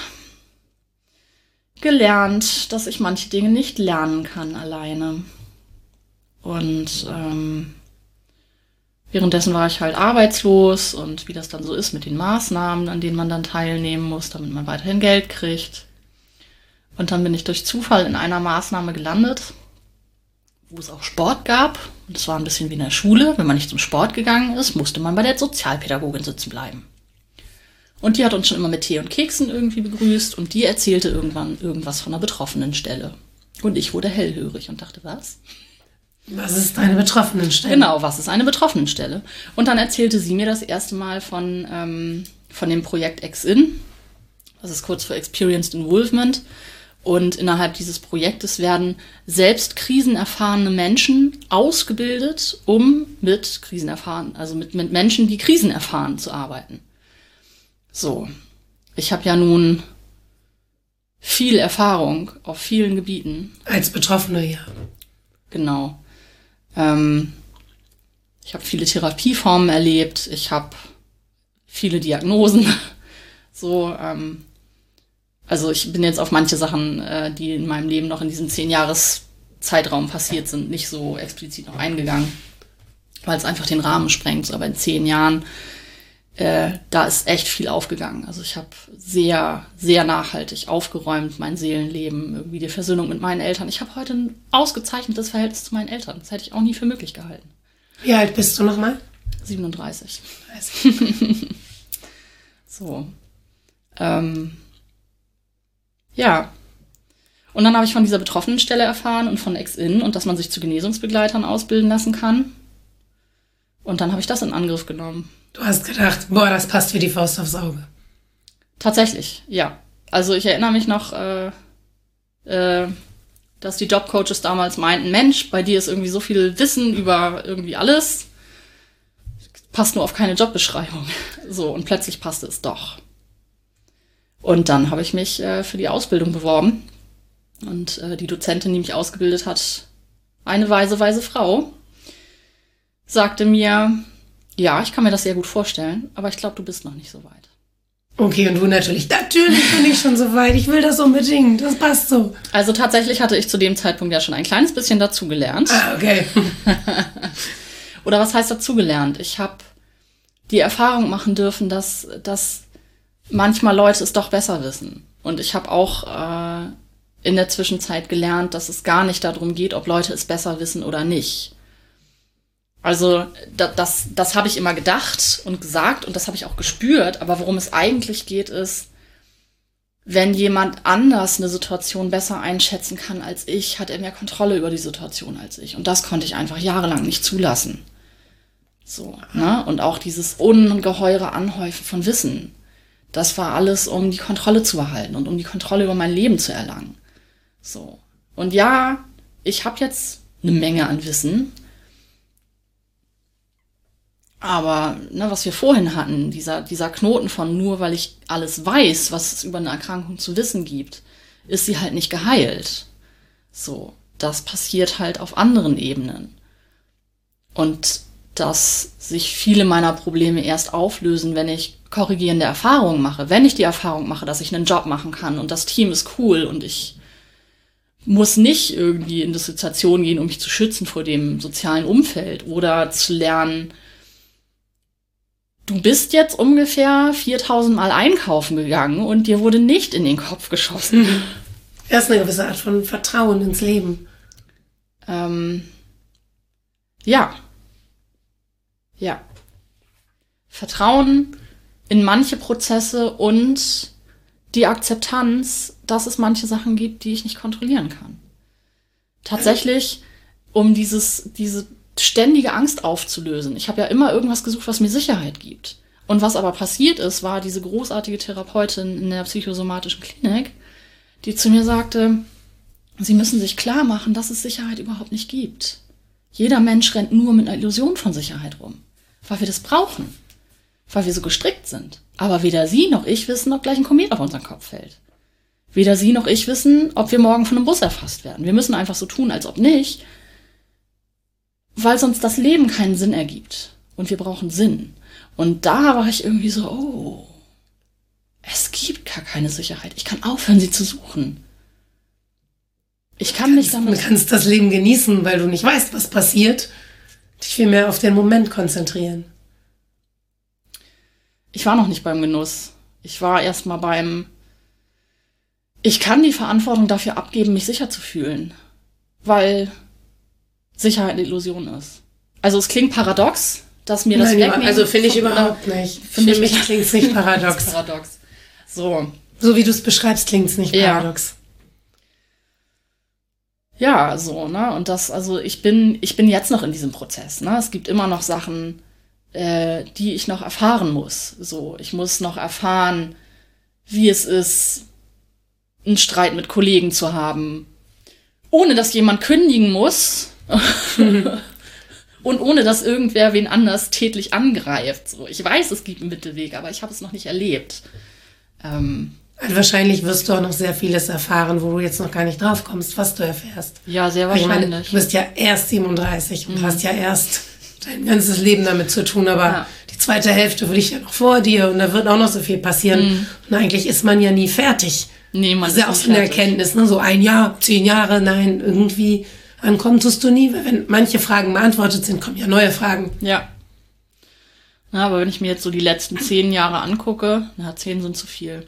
gelernt, dass ich manche Dinge nicht lernen kann alleine. Und ähm, währenddessen war ich halt arbeitslos und wie das dann so ist mit den Maßnahmen, an denen man dann teilnehmen muss, damit man weiterhin Geld kriegt. Und dann bin ich durch Zufall in einer Maßnahme gelandet, wo es auch Sport gab. Und es war ein bisschen wie in der Schule. Wenn man nicht zum Sport gegangen ist, musste man bei der Sozialpädagogin sitzen bleiben. Und die hat uns schon immer mit Tee und Keksen irgendwie begrüßt und die erzählte irgendwann irgendwas von einer Betroffenenstelle. Und ich wurde hellhörig und dachte, was? Was ist eine Betroffenenstelle? Genau, was ist eine Betroffenenstelle? Und dann erzählte sie mir das erste Mal von, ähm, von dem Projekt Ex-In. Das ist kurz für Experienced Involvement. Und innerhalb dieses Projektes werden selbst krisenerfahrene Menschen ausgebildet, um mit Krisen erfahren, also mit, mit Menschen, die Krisen erfahren, zu arbeiten. So, ich habe ja nun viel Erfahrung auf vielen Gebieten. Als Betroffene, ja. Genau. Ähm, ich habe viele Therapieformen erlebt, ich habe viele Diagnosen. So, ähm, also ich bin jetzt auf manche Sachen, äh, die in meinem Leben noch in diesem zehn-Jahres-Zeitraum passiert sind, nicht so explizit noch eingegangen, weil es einfach den Rahmen sprengt. Aber in zehn Jahren, äh, da ist echt viel aufgegangen. Also ich habe sehr, sehr nachhaltig aufgeräumt, mein Seelenleben, irgendwie die Versöhnung mit meinen Eltern. Ich habe heute ein ausgezeichnetes Verhältnis zu meinen Eltern. Das hätte ich auch nie für möglich gehalten. Wie alt bist du nochmal? siebenunddreißig. So. Ähm, ja. Und dann habe ich von dieser Betroffenenstelle erfahren und von Ex-In und dass man sich zu Genesungsbegleitern ausbilden lassen kann. Und dann habe ich das in Angriff genommen. Du hast gedacht, boah, das passt wie die Faust aufs Auge. Tatsächlich, ja. Also ich erinnere mich noch, äh, äh, dass die Jobcoaches damals meinten, Mensch, bei dir ist irgendwie so viel Wissen über irgendwie alles. Passt nur auf keine Jobbeschreibung. So, und plötzlich passte es doch. Und dann habe ich mich äh, für die Ausbildung beworben. Und äh, die Dozentin, die mich ausgebildet hat, eine weise, weise Frau, sagte mir, ja, ich kann mir das sehr gut vorstellen, aber ich glaube, du bist noch nicht so weit. Okay, und du natürlich, natürlich bin ich schon so weit, ich will das unbedingt, das passt so. Also tatsächlich hatte ich zu dem Zeitpunkt ja schon ein kleines bisschen dazugelernt. Ah, okay. Oder was heißt dazugelernt? Ich habe die Erfahrung machen dürfen, dass, dass manchmal Leute es doch besser wissen. Und ich habe auch äh, in der Zwischenzeit gelernt, dass es gar nicht darum geht, ob Leute es besser wissen oder nicht. Also das, das, das habe ich immer gedacht und gesagt und das habe ich auch gespürt. Aber worum es eigentlich geht, ist, wenn jemand anders eine Situation besser einschätzen kann als ich, hat er mehr Kontrolle über die Situation als ich. Und das konnte ich einfach jahrelang nicht zulassen. So, ne? Und auch dieses ungeheure Anhäufen von Wissen. Das war alles, um die Kontrolle zu behalten und um die Kontrolle über mein Leben zu erlangen. So. Und ja, ich habe jetzt eine Menge an Wissen. Aber ne, was wir vorhin hatten, dieser, dieser Knoten von nur weil ich alles weiß, was es über eine Erkrankung zu wissen gibt, ist sie halt nicht geheilt. So, das passiert halt auf anderen Ebenen. Und dass sich viele meiner Probleme erst auflösen, wenn ich korrigierende Erfahrungen mache. Wenn ich die Erfahrung mache, dass ich einen Job machen kann und das Team ist cool und ich muss nicht irgendwie in die Situation gehen, um mich zu schützen vor dem sozialen Umfeld oder zu lernen, du bist jetzt ungefähr viertausend Mal einkaufen gegangen und dir wurde nicht in den Kopf geschossen. Mhm. Das ist eine gewisse Art von Vertrauen ins Leben. Ähm, ja. Ja. Vertrauen in manche Prozesse und die Akzeptanz, dass es manche Sachen gibt, die ich nicht kontrollieren kann. Tatsächlich, um dieses, diese ständige Angst aufzulösen. Ich habe ja immer irgendwas gesucht, was mir Sicherheit gibt. Und was aber passiert ist, war diese großartige Therapeutin in der psychosomatischen Klinik, die zu mir sagte, Sie müssen sich klar machen, dass es Sicherheit überhaupt nicht gibt. Jeder Mensch rennt nur mit einer Illusion von Sicherheit rum, weil wir das brauchen, weil wir so gestrickt sind. Aber weder Sie noch ich wissen, ob gleich ein Komet auf unseren Kopf fällt. Weder Sie noch ich wissen, ob wir morgen von einem Bus erfasst werden. Wir müssen einfach so tun, als ob nicht, weil sonst das Leben keinen Sinn ergibt. und wir brauchen Sinn. Und da war ich irgendwie so, oh, es gibt gar keine Sicherheit. Ich kann aufhören, sie zu suchen. Ich kann nicht damit... Du kannst das Leben genießen, weil du nicht weißt, was passiert. Dich viel mehr auf den Moment konzentrieren. Ich war noch nicht beim Genuss. Ich war erst mal beim... Ich kann die Verantwortung dafür abgeben, mich sicher zu fühlen. Weil Sicherheit eine Illusion ist. Also es klingt paradox, dass mir das Nein, wegnehmen... Also finde ich überhaupt nicht. Für Find mich klingt es nicht paradox. paradox. So. So wie du es beschreibst, klingt es nicht paradox. Ja. Ja, so, ne? Und das, also ich bin, ich bin jetzt noch in diesem Prozess, ne? Es gibt immer noch Sachen, äh, die ich noch erfahren muss. So, ich muss noch erfahren, wie es ist, einen Streit mit Kollegen zu haben, ohne dass jemand kündigen muss und ohne dass irgendwer wen anders tätlich angreift. So, ich weiß, es gibt einen Mittelweg, aber ich habe es noch nicht erlebt. Ähm, Wahrscheinlich wirst du auch noch sehr vieles erfahren, wo du jetzt noch gar nicht drauf kommst, was du erfährst. Ja, sehr Weil wahrscheinlich. Ich meine, du bist ja erst siebenunddreißig und mhm. hast ja erst dein ganzes Leben damit zu tun, aber ja. die zweite Hälfte liegt ja noch vor dir und da wird auch noch so viel passieren. Mhm. Und eigentlich ist man ja nie fertig. Nee, man das ist ja auch so eine Erkenntnis, ne? So ein Jahr, zehn Jahre, nein, irgendwie ankommen tust du nie, weil wenn manche Fragen beantwortet sind, kommen ja neue Fragen. Ja. Na, aber wenn ich mir jetzt so die letzten zehn Jahre angucke, na, zehn sind zu viel.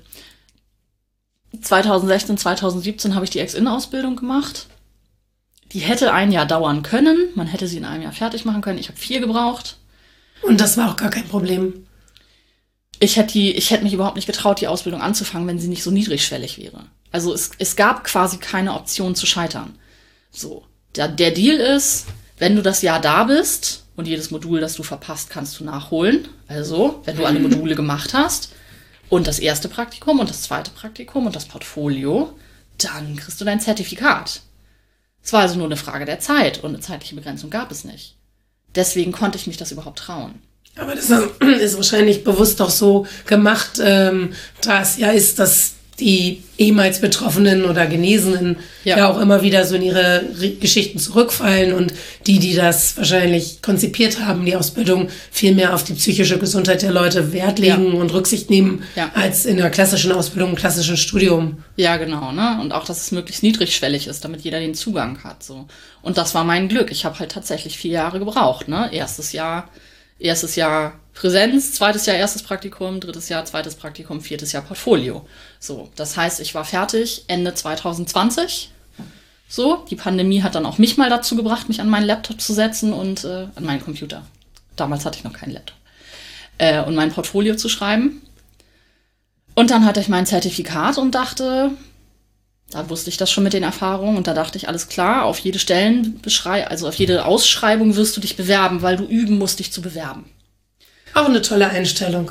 zwanzig sechzehn, zwanzig siebzehn habe ich die Ex-In-Ausbildung gemacht. Die hätte ein Jahr dauern können. Man hätte sie in einem Jahr fertig machen können. Ich habe vier gebraucht. Und das war auch gar kein Problem. Ich hätte, die, ich hätte mich überhaupt nicht getraut, die Ausbildung anzufangen, wenn sie nicht so niedrigschwellig wäre. Also es, es gab quasi keine Option zu scheitern. So, der, der Deal ist, wenn du das Jahr da bist und jedes Modul, das du verpasst, kannst du nachholen. Also, wenn du alle Module gemacht hast und das erste Praktikum und das zweite Praktikum und das Portfolio, dann kriegst du dein Zertifikat. Es war also nur eine Frage der Zeit und eine zeitliche Begrenzung gab es nicht. Deswegen konnte ich mich das überhaupt trauen. Aber das ist wahrscheinlich bewusst doch so gemacht, ähm, dass ja ist, dass die ehemals Betroffenen oder Genesenen ja. ja auch immer wieder so in ihre Geschichten zurückfallen und die, die das wahrscheinlich konzipiert haben, die Ausbildung, viel mehr auf die psychische Gesundheit der Leute Wert legen ja. und Rücksicht nehmen, ja. als in der klassischen Ausbildung, im klassischen Studium. Ja, genau, ne? Und auch, dass es möglichst niedrigschwellig ist, damit jeder den Zugang hat, so. Und das war mein Glück. Ich habe halt tatsächlich vier Jahre gebraucht, ne? Erstes Jahr Erstes Jahr Präsenz, zweites Jahr erstes Praktikum, drittes Jahr zweites Praktikum, viertes Jahr Portfolio. So, das heißt, ich war fertig Ende zwanzig zwanzig. So, die Pandemie hat dann auch mich mal dazu gebracht, mich an meinen Laptop zu setzen und äh, an meinen Computer. Damals hatte ich noch keinen Laptop. Äh, und mein Portfolio zu schreiben. Und dann hatte ich mein Zertifikat und dachte, da wusste ich das schon mit den Erfahrungen und da dachte ich, alles klar, auf jede Stellenbeschreibung, also auf jede Ausschreibung wirst du dich bewerben, weil du üben musst, dich zu bewerben. Auch eine tolle Einstellung.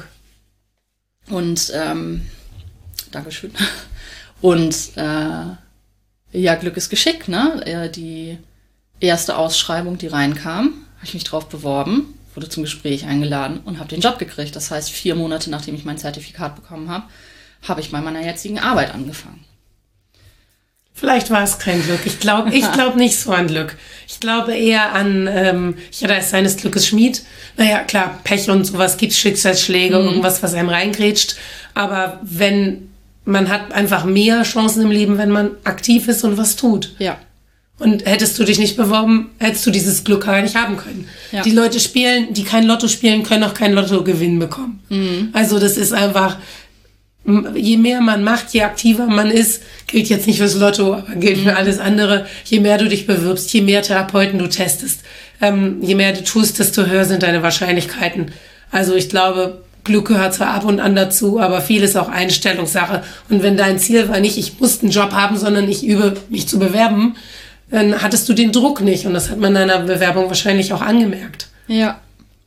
Und, ähm, Dankeschön. Und, äh, ja, Glück ist Geschick, ne? Die erste Ausschreibung, die reinkam, habe ich mich drauf beworben, wurde zum Gespräch eingeladen und habe den Job gekriegt. Das heißt, vier Monate nachdem ich mein Zertifikat bekommen habe, habe ich bei meiner jetzigen Arbeit angefangen. Vielleicht war es kein Glück. Ich glaube ich glaub nicht so an Glück. Ich glaube eher an, ähm, ja, da ist seines Glückes Schmied. Naja, klar, Pech und sowas gibt's, Schicksalsschläge, mhm. irgendwas, was einem reingrätscht. Aber wenn, man hat einfach mehr Chancen im Leben, wenn man aktiv ist und was tut. Ja. Und hättest du dich nicht beworben, hättest du dieses Glück gar nicht haben können. Ja. Die Leute spielen, die kein Lotto spielen, können auch kein Lottogewinn bekommen. Mhm. Also das ist einfach... Je mehr man macht, je aktiver man ist, gilt jetzt nicht fürs Lotto, aber gilt für alles andere, je mehr du dich bewirbst, je mehr Therapeuten du testest, ähm, je mehr du tust, desto höher sind deine Wahrscheinlichkeiten. Also ich glaube, Glück gehört zwar ab und an dazu, aber viel ist auch Einstellungssache. Und wenn dein Ziel war nicht, ich muss einen Job haben, sondern ich übe, mich zu bewerben, dann hattest du den Druck nicht. Und das hat man in deiner Bewerbung wahrscheinlich auch angemerkt. Ja.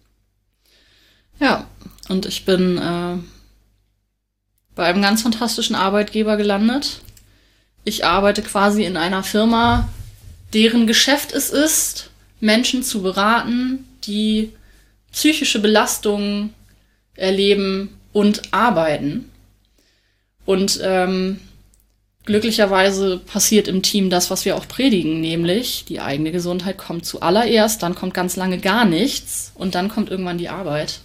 Ja, und ich bin... Äh bei einem ganz fantastischen Arbeitgeber gelandet. Ich arbeite quasi in einer Firma, deren Geschäft es ist, Menschen zu beraten, die psychische Belastungen erleben und arbeiten. Und ähm, glücklicherweise passiert im Team das, was wir auch predigen, nämlich die eigene Gesundheit kommt zuallererst, dann kommt ganz lange gar nichts und dann kommt irgendwann die Arbeit.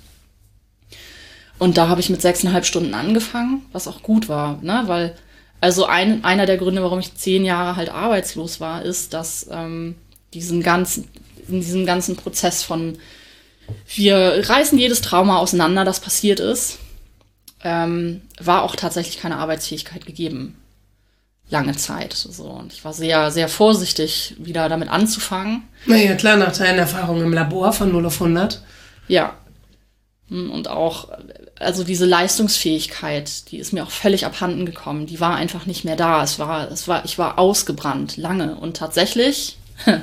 Und da habe ich mit sechseinhalb Stunden angefangen, was auch gut war, ne? Weil, also ein, einer der Gründe, warum ich zehn Jahre halt arbeitslos war, ist, dass ähm, diesen ganzen, in diesem ganzen Prozess von wir reißen jedes Trauma auseinander, das passiert ist, ähm, war auch tatsächlich keine Arbeitsfähigkeit gegeben. Lange Zeit. So. Und ich war sehr, sehr vorsichtig, wieder damit anzufangen. Naja, klar, nach deinen Erfahrungen im Labor von null auf hundert. Ja. Und auch, also diese Leistungsfähigkeit, die ist mir auch völlig abhanden gekommen. Die war einfach nicht mehr da. Es war, es war, ich war ausgebrannt, lange. Und tatsächlich,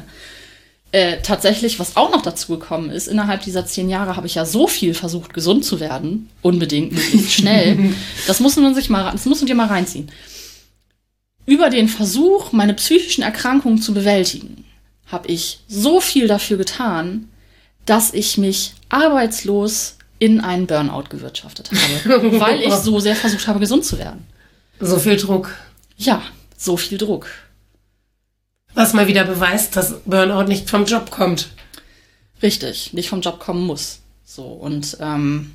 äh, tatsächlich, was auch noch dazu gekommen ist, innerhalb dieser zehn Jahre habe ich ja so viel versucht, gesund zu werden. Unbedingt, möglichst schnell. Das muss man sich mal, das muss man dir mal reinziehen. Über den Versuch, meine psychischen Erkrankungen zu bewältigen, habe ich so viel dafür getan, dass ich mich arbeitslos in einen Burnout gewirtschaftet habe, weil ich so sehr versucht habe, gesund zu werden. So viel Druck. Ja, so viel Druck. Was mal wieder beweist, dass Burnout nicht vom Job kommt. Richtig, nicht vom Job kommen muss. So, und ähm,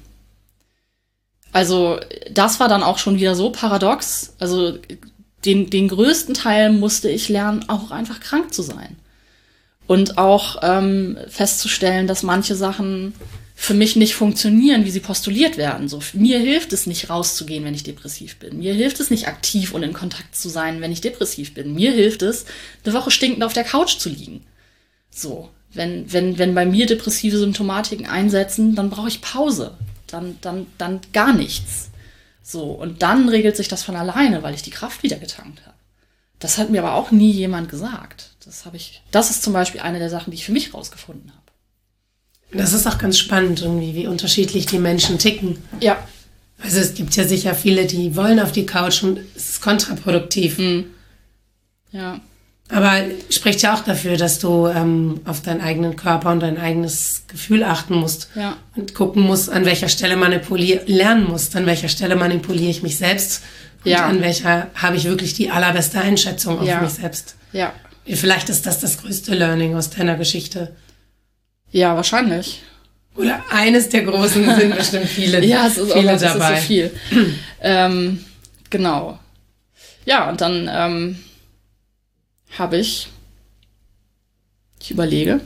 also das war dann auch schon wieder so paradox. Also Den, den größten Teil musste ich lernen, auch einfach krank zu sein. Und auch ähm, festzustellen, dass manche Sachen für mich nicht funktionieren, wie sie postuliert werden. So, mir hilft es nicht, rauszugehen, wenn ich depressiv bin. Mir hilft es nicht, aktiv und in Kontakt zu sein, wenn ich depressiv bin. Mir hilft es, eine Woche stinkend auf der Couch zu liegen. So, wenn, wenn, wenn bei mir depressive Symptomatiken einsetzen, dann brauche ich Pause. Dann, dann, dann gar nichts. So, und dann regelt sich das von alleine, weil ich die Kraft wieder getankt habe. Das hat mir aber auch nie jemand gesagt. Das habe ich, das ist zum Beispiel eine der Sachen, die ich für mich rausgefunden habe. Das ist auch ganz spannend, irgendwie, wie unterschiedlich die Menschen ticken. Ja. Also es gibt ja sicher viele, die wollen auf die Couch und es ist kontraproduktiv. Mhm. Ja. Aber spricht ja auch dafür, dass du ähm, auf deinen eigenen Körper und dein eigenes Gefühl achten musst. Ja. Und gucken musst, an welcher Stelle manipulieren, lernen musst, an welcher Stelle manipuliere ich mich selbst und ja. an welcher habe ich wirklich die allerbeste Einschätzung auf ja. mich selbst. Ja. Vielleicht ist das das größte Learning aus deiner Geschichte. Ja, wahrscheinlich. Oder eines der großen sind bestimmt viele, ja, es ist viele auch, dabei. Es ist so viel. ähm, genau. Ja, und dann ähm, habe ich, ich überlege,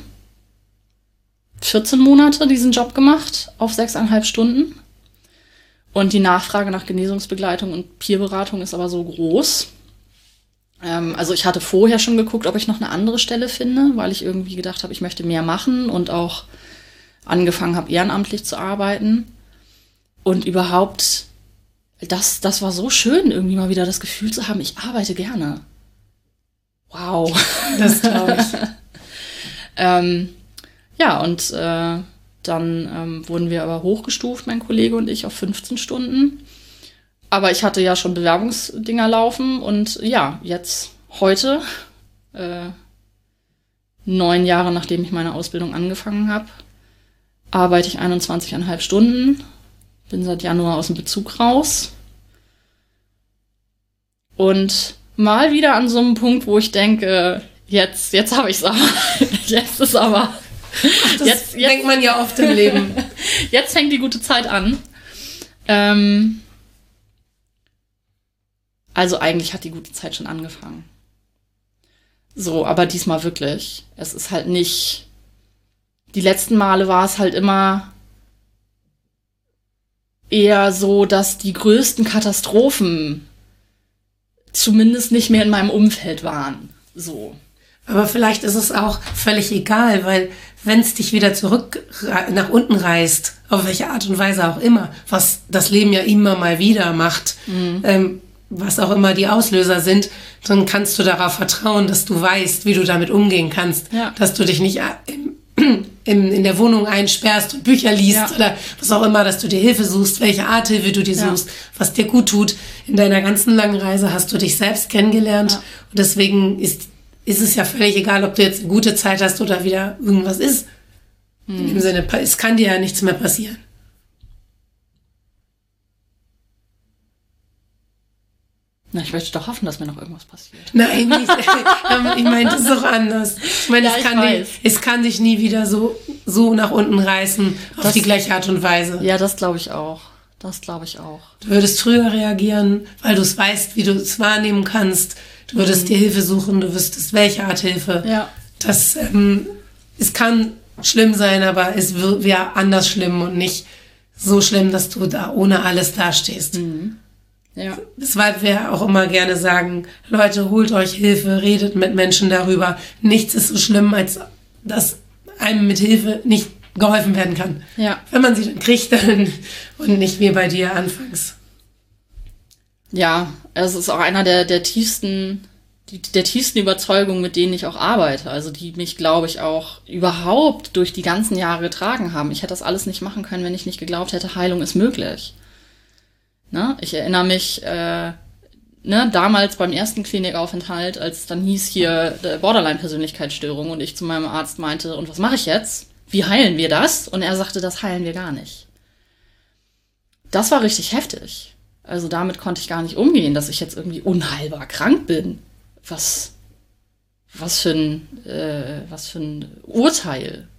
vierzehn Monate diesen Job gemacht auf sechseinhalb Stunden. Und die Nachfrage nach Genesungsbegleitung und Peerberatung ist aber so groß. Ähm, also ich hatte vorher schon geguckt, ob ich noch eine andere Stelle finde, weil ich irgendwie gedacht habe, ich möchte mehr machen und auch angefangen habe, ehrenamtlich zu arbeiten. Und überhaupt, das, das war so schön, irgendwie mal wieder das Gefühl zu haben, ich arbeite gerne. Wow. Das glaube ich. ähm, ja, und äh, dann ähm, wurden wir aber hochgestuft, mein Kollege und ich, auf fünfzehn Stunden. Aber ich hatte ja schon Bewerbungsdinger laufen und ja, jetzt heute, äh, neun Jahre nachdem ich meine Ausbildung angefangen habe, arbeite ich einundzwanzig Komma fünf Stunden, bin seit Januar aus dem Bezug raus und mal wieder an so einem Punkt, wo ich denke, jetzt, jetzt habe ich es aber, jetzt ist aber, Ach, das jetzt, jetzt denkt man ja oft im Leben. Jetzt fängt die gute Zeit an. Ähm, also eigentlich hat die gute Zeit schon angefangen. So, aber diesmal wirklich. Es ist halt nicht, die letzten Male war es halt immer eher so, dass die größten Katastrophen zumindest nicht mehr in meinem Umfeld waren. So. Aber vielleicht ist es auch völlig egal, weil wenn es dich wieder zurück nach unten reißt, auf welche Art und Weise auch immer, was das Leben ja immer mal wieder macht, mhm. ähm, was auch immer die Auslöser sind, dann kannst du darauf vertrauen, dass du weißt, wie du damit umgehen kannst, ja. dass du dich nicht im, im, in der Wohnung einsperrst und Bücher liest ja. oder was auch immer, dass du dir Hilfe suchst, welche Art Hilfe du dir ja. suchst, was dir gut tut. In deiner ganzen langen Reise hast du dich selbst kennengelernt ja. und deswegen ist ist es ja völlig egal, ob du jetzt eine gute Zeit hast oder wieder irgendwas ist. Hm. In dem Sinne, es kann dir ja nichts mehr passieren. Na, ich möchte doch hoffen, dass mir noch irgendwas passiert. Nein, nicht, ich meine, das ist doch anders. Ich meine, Ja, es, ich kann weiß. dich, es kann dich nie wieder so, so nach unten reißen, auf Das- die gleiche Art und Weise. Ja, das glaube ich auch. Das glaube ich auch. Du würdest früher reagieren, weil du es weißt, wie du es wahrnehmen kannst. Du würdest dir Hilfe suchen, du wüsstest, welche Art Hilfe. Ja. Das, ähm, es kann schlimm sein, aber es wäre anders schlimm und nicht so schlimm, dass du da ohne alles dastehst. Ja. Deshalb wir auch immer gerne sagen, Leute, holt euch Hilfe, redet mit Menschen darüber. Nichts ist so schlimm, als dass einem mit Hilfe nicht geholfen werden kann. Ja. Wenn man sie dann kriegt, dann und nicht wie bei dir anfangs. Ja, es ist auch einer der, der tiefsten, die, der tiefsten Überzeugungen, mit denen ich auch arbeite. Also die mich, glaube ich, auch überhaupt durch die ganzen Jahre getragen haben. Ich hätte das alles nicht machen können, wenn ich nicht geglaubt hätte, Heilung ist möglich. Ne? Ich erinnere mich, äh, ne, damals beim ersten Klinikaufenthalt, als es dann hieß hier äh, Borderline-Persönlichkeitsstörung und ich zu meinem Arzt meinte, und was mache ich jetzt? Wie heilen wir das? Und er sagte, das heilen wir gar nicht. Das war richtig heftig. Also damit konnte ich gar nicht umgehen, dass ich jetzt irgendwie unheilbar krank bin. Was, was für ein, äh, was für ein Urteil.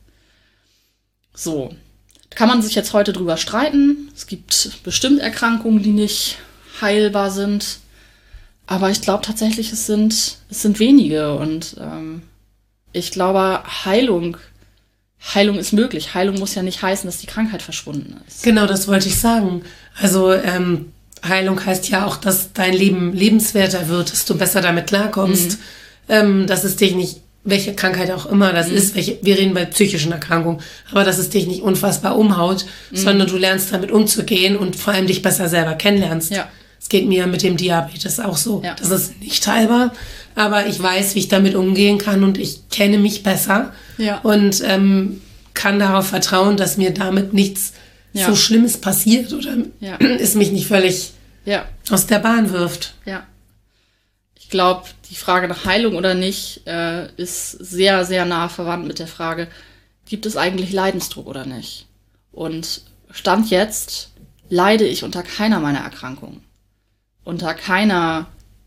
So. Kann man sich jetzt heute drüber streiten. Es gibt bestimmt Erkrankungen, die nicht heilbar sind. Aber ich glaube tatsächlich, es sind, es sind wenige. Und ähm, ich glaube, Heilung, Heilung ist möglich. Heilung muss ja nicht heißen, dass die Krankheit verschwunden ist. Genau, das wollte ich sagen. Also ähm, Heilung heißt ja auch, dass dein Leben lebenswerter wird, dass du besser damit klarkommst, mhm. ähm, dass es dich nicht, welche Krankheit auch immer das mhm. ist, welche, wir reden bei psychischen Erkrankungen, aber dass es dich nicht unfassbar umhaut, mhm. sondern du lernst damit umzugehen und vor allem dich besser selber kennenlernst. Ja. Es geht mir mit dem Diabetes auch so. Ja. Das ist nicht heilbar, aber ich weiß, wie ich damit umgehen kann und ich kenne mich besser Ja. und ähm, kann darauf vertrauen, dass mir damit nichts Ja. so Schlimmes passiert oder Ja. es mich nicht völlig Ja. aus der Bahn wirft. Ja. Ich glaube, die Frage nach Heilung oder nicht äh, ist sehr, sehr nah verwandt mit der Frage, gibt es eigentlich Leidensdruck oder nicht? Und Stand jetzt leide ich unter keiner meiner Erkrankungen. Unter keiner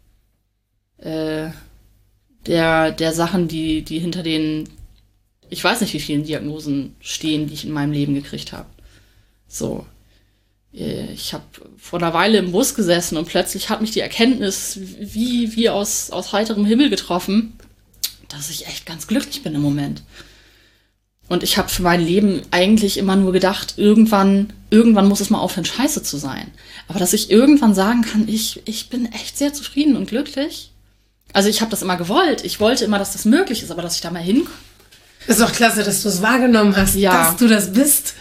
äh, der, der Sachen, die, die hinter den, ich weiß nicht, wie vielen Diagnosen stehen, die ich in meinem Leben gekriegt habe. So. Ich habe vor einer Weile im Bus gesessen und plötzlich hat mich die Erkenntnis wie, wie aus, aus heiterem Himmel getroffen, dass ich echt ganz glücklich bin im Moment. Und ich habe für mein Leben eigentlich immer nur gedacht, irgendwann, irgendwann muss es mal aufhören, scheiße zu sein. Aber dass ich irgendwann sagen kann, ich, ich bin echt sehr zufrieden und glücklich. Also ich habe das immer gewollt. Ich wollte immer, dass das möglich ist, aber dass ich da mal hinkomme. Ist doch klasse, dass du es wahrgenommen hast, Ja. dass du das bist.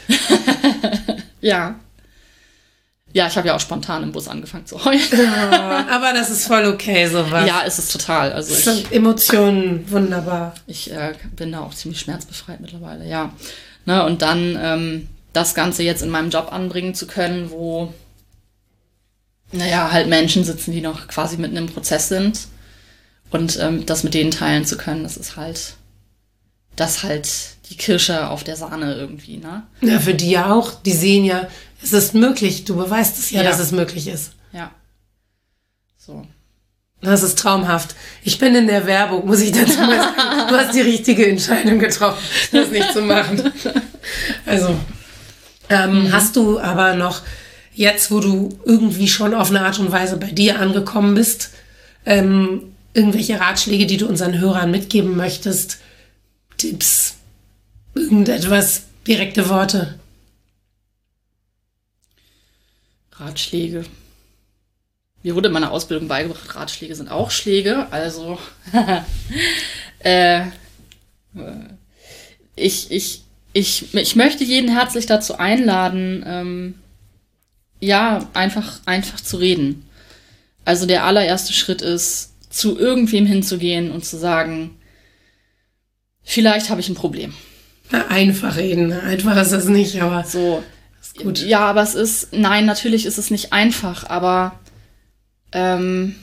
Ja. Ja, ich habe ja auch spontan im Bus angefangen zu heulen. Aber das ist voll okay, sowas. Ja, es ist total. Also Das ich, sind Emotionen, wunderbar. ich äh, bin da auch ziemlich schmerzbefreit mittlerweile, ja. Ne, und dann ähm, das Ganze jetzt in meinem Job anbringen zu können, wo, naja, halt Menschen sitzen, die noch quasi mitten im Prozess sind. Und ähm, das mit denen teilen zu können, das ist halt, das halt die Kirsche auf der Sahne irgendwie, ne? Ja, für die ja auch. Die sehen ja, es ist möglich. Du beweist es ja, Ja. dass es möglich ist. Ja. So. Das ist traumhaft. Ich bin in der Werbung, muss ich dazu mal sagen. Du hast die richtige Entscheidung getroffen, das nicht zu machen. Also, ähm, mhm. hast du aber noch, jetzt wo du irgendwie schon auf eine Art und Weise bei dir angekommen bist, ähm, irgendwelche Ratschläge, die du unseren Hörern mitgeben möchtest? Tipps, irgendetwas, direkte Worte? Ratschläge. Mir wurde in meiner Ausbildung beigebracht, Ratschläge sind auch Schläge. Also äh, ich, ich, ich, ich möchte jeden herzlich dazu einladen, ähm, ja, einfach, einfach zu reden. Also der allererste Schritt ist, zu irgendwem hinzugehen und zu sagen, vielleicht habe ich ein Problem. Na, einfach reden. Einfach ist es nicht, aber So. ist gut. Ja, aber es ist, nein, natürlich ist es nicht einfach, aber ähm,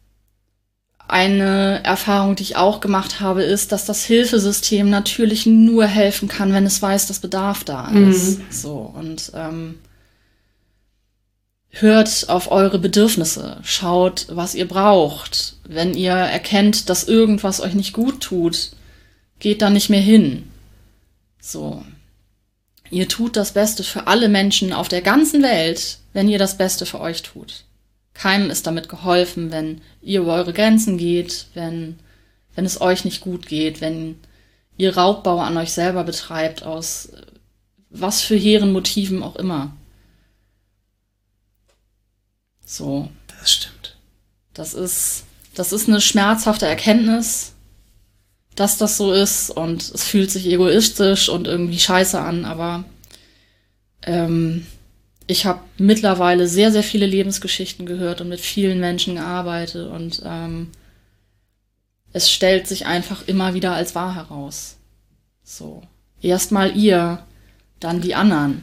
eine Erfahrung, die ich auch gemacht habe, ist, dass das Hilfesystem natürlich nur helfen kann, wenn es weiß, dass Bedarf da ist. Mhm. So, und ähm, hört auf eure Bedürfnisse, schaut, was ihr braucht. Wenn ihr erkennt, dass irgendwas euch nicht gut tut, geht da nicht mehr hin. So. Ihr tut das Beste für alle Menschen auf der ganzen Welt, wenn ihr das Beste für euch tut. Keinem ist damit geholfen, wenn ihr über eure Grenzen geht, wenn, wenn es euch nicht gut geht, wenn ihr Raubbau an euch selber betreibt, aus was für hehren Motiven auch immer. So. Das stimmt. Das ist, das ist eine schmerzhafte Erkenntnis, dass das so ist, und es fühlt sich egoistisch und irgendwie scheiße an, aber ähm, ich habe mittlerweile sehr, sehr viele Lebensgeschichten gehört und mit vielen Menschen gearbeitet, und ähm, es stellt sich einfach immer wieder als wahr heraus. So. Erstmal ihr, dann die anderen.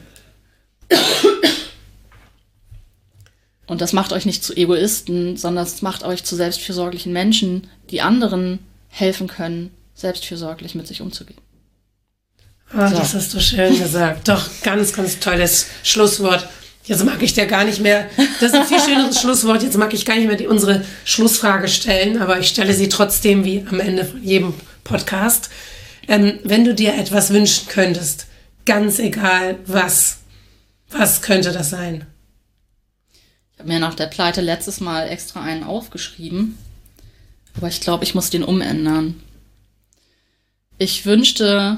Und das macht euch nicht zu Egoisten, sondern es macht euch zu selbstfürsorglichen Menschen, die anderen helfen können, selbstfürsorglich mit sich umzugehen. Oh, So. Das hast du schön gesagt. Doch, ganz, ganz tolles Schlusswort. Jetzt mag ich dir gar nicht mehr, das ist ein viel schöneres Schlusswort, jetzt mag ich gar nicht mehr die, unsere Schlussfrage stellen, aber ich stelle sie trotzdem wie am Ende von jedem Podcast. Ähm, wenn du dir etwas wünschen könntest, ganz egal was, was könnte das sein? Ich habe mir nach der Pleite letztes Mal extra einen aufgeschrieben, aber ich glaube, ich muss den umändern. Ich wünschte,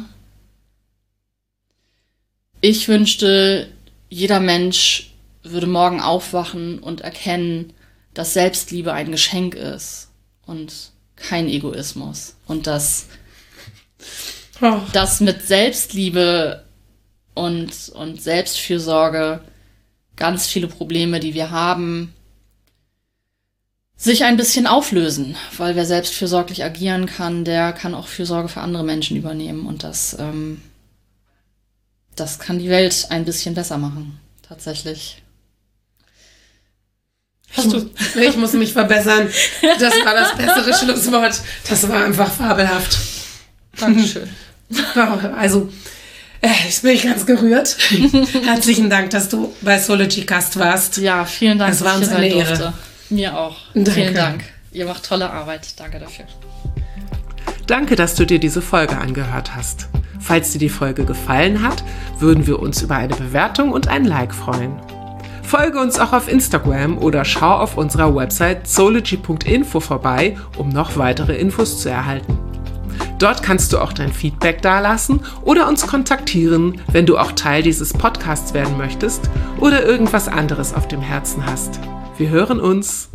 ich wünschte, jeder Mensch würde morgen aufwachen und erkennen, dass Selbstliebe ein Geschenk ist und kein Egoismus. Und dass, Oh. dass mit Selbstliebe und, und Selbstfürsorge ganz viele Probleme, die wir haben, sich ein bisschen auflösen. Weil wer selbstfürsorglich agieren kann, der kann auch Fürsorge für andere Menschen übernehmen. Und das, ähm, das kann die Welt ein bisschen besser machen, tatsächlich. Ich muss, ich muss mich verbessern. Das war das bessere Schlusswort. Das war einfach fabelhaft. Dankeschön. Also, äh, jetzt bin ich ganz gerührt. Herzlichen Dank, dass du bei Soology Gast warst. Ja, vielen Dank, Es war dass ich uns hier sein eine Ehre. durfte. Mir auch. Danke. Vielen Dank. Ihr macht tolle Arbeit. Danke dafür. Danke, dass du dir diese Folge angehört hast. Falls dir die Folge gefallen hat, würden wir uns über eine Bewertung und ein Like freuen. Folge uns auch auf Instagram oder schau auf unserer Website zoology punkt info vorbei, um noch weitere Infos zu erhalten. Dort kannst du auch dein Feedback dalassen oder uns kontaktieren, wenn du auch Teil dieses Podcasts werden möchtest oder irgendwas anderes auf dem Herzen hast. Wir hören uns.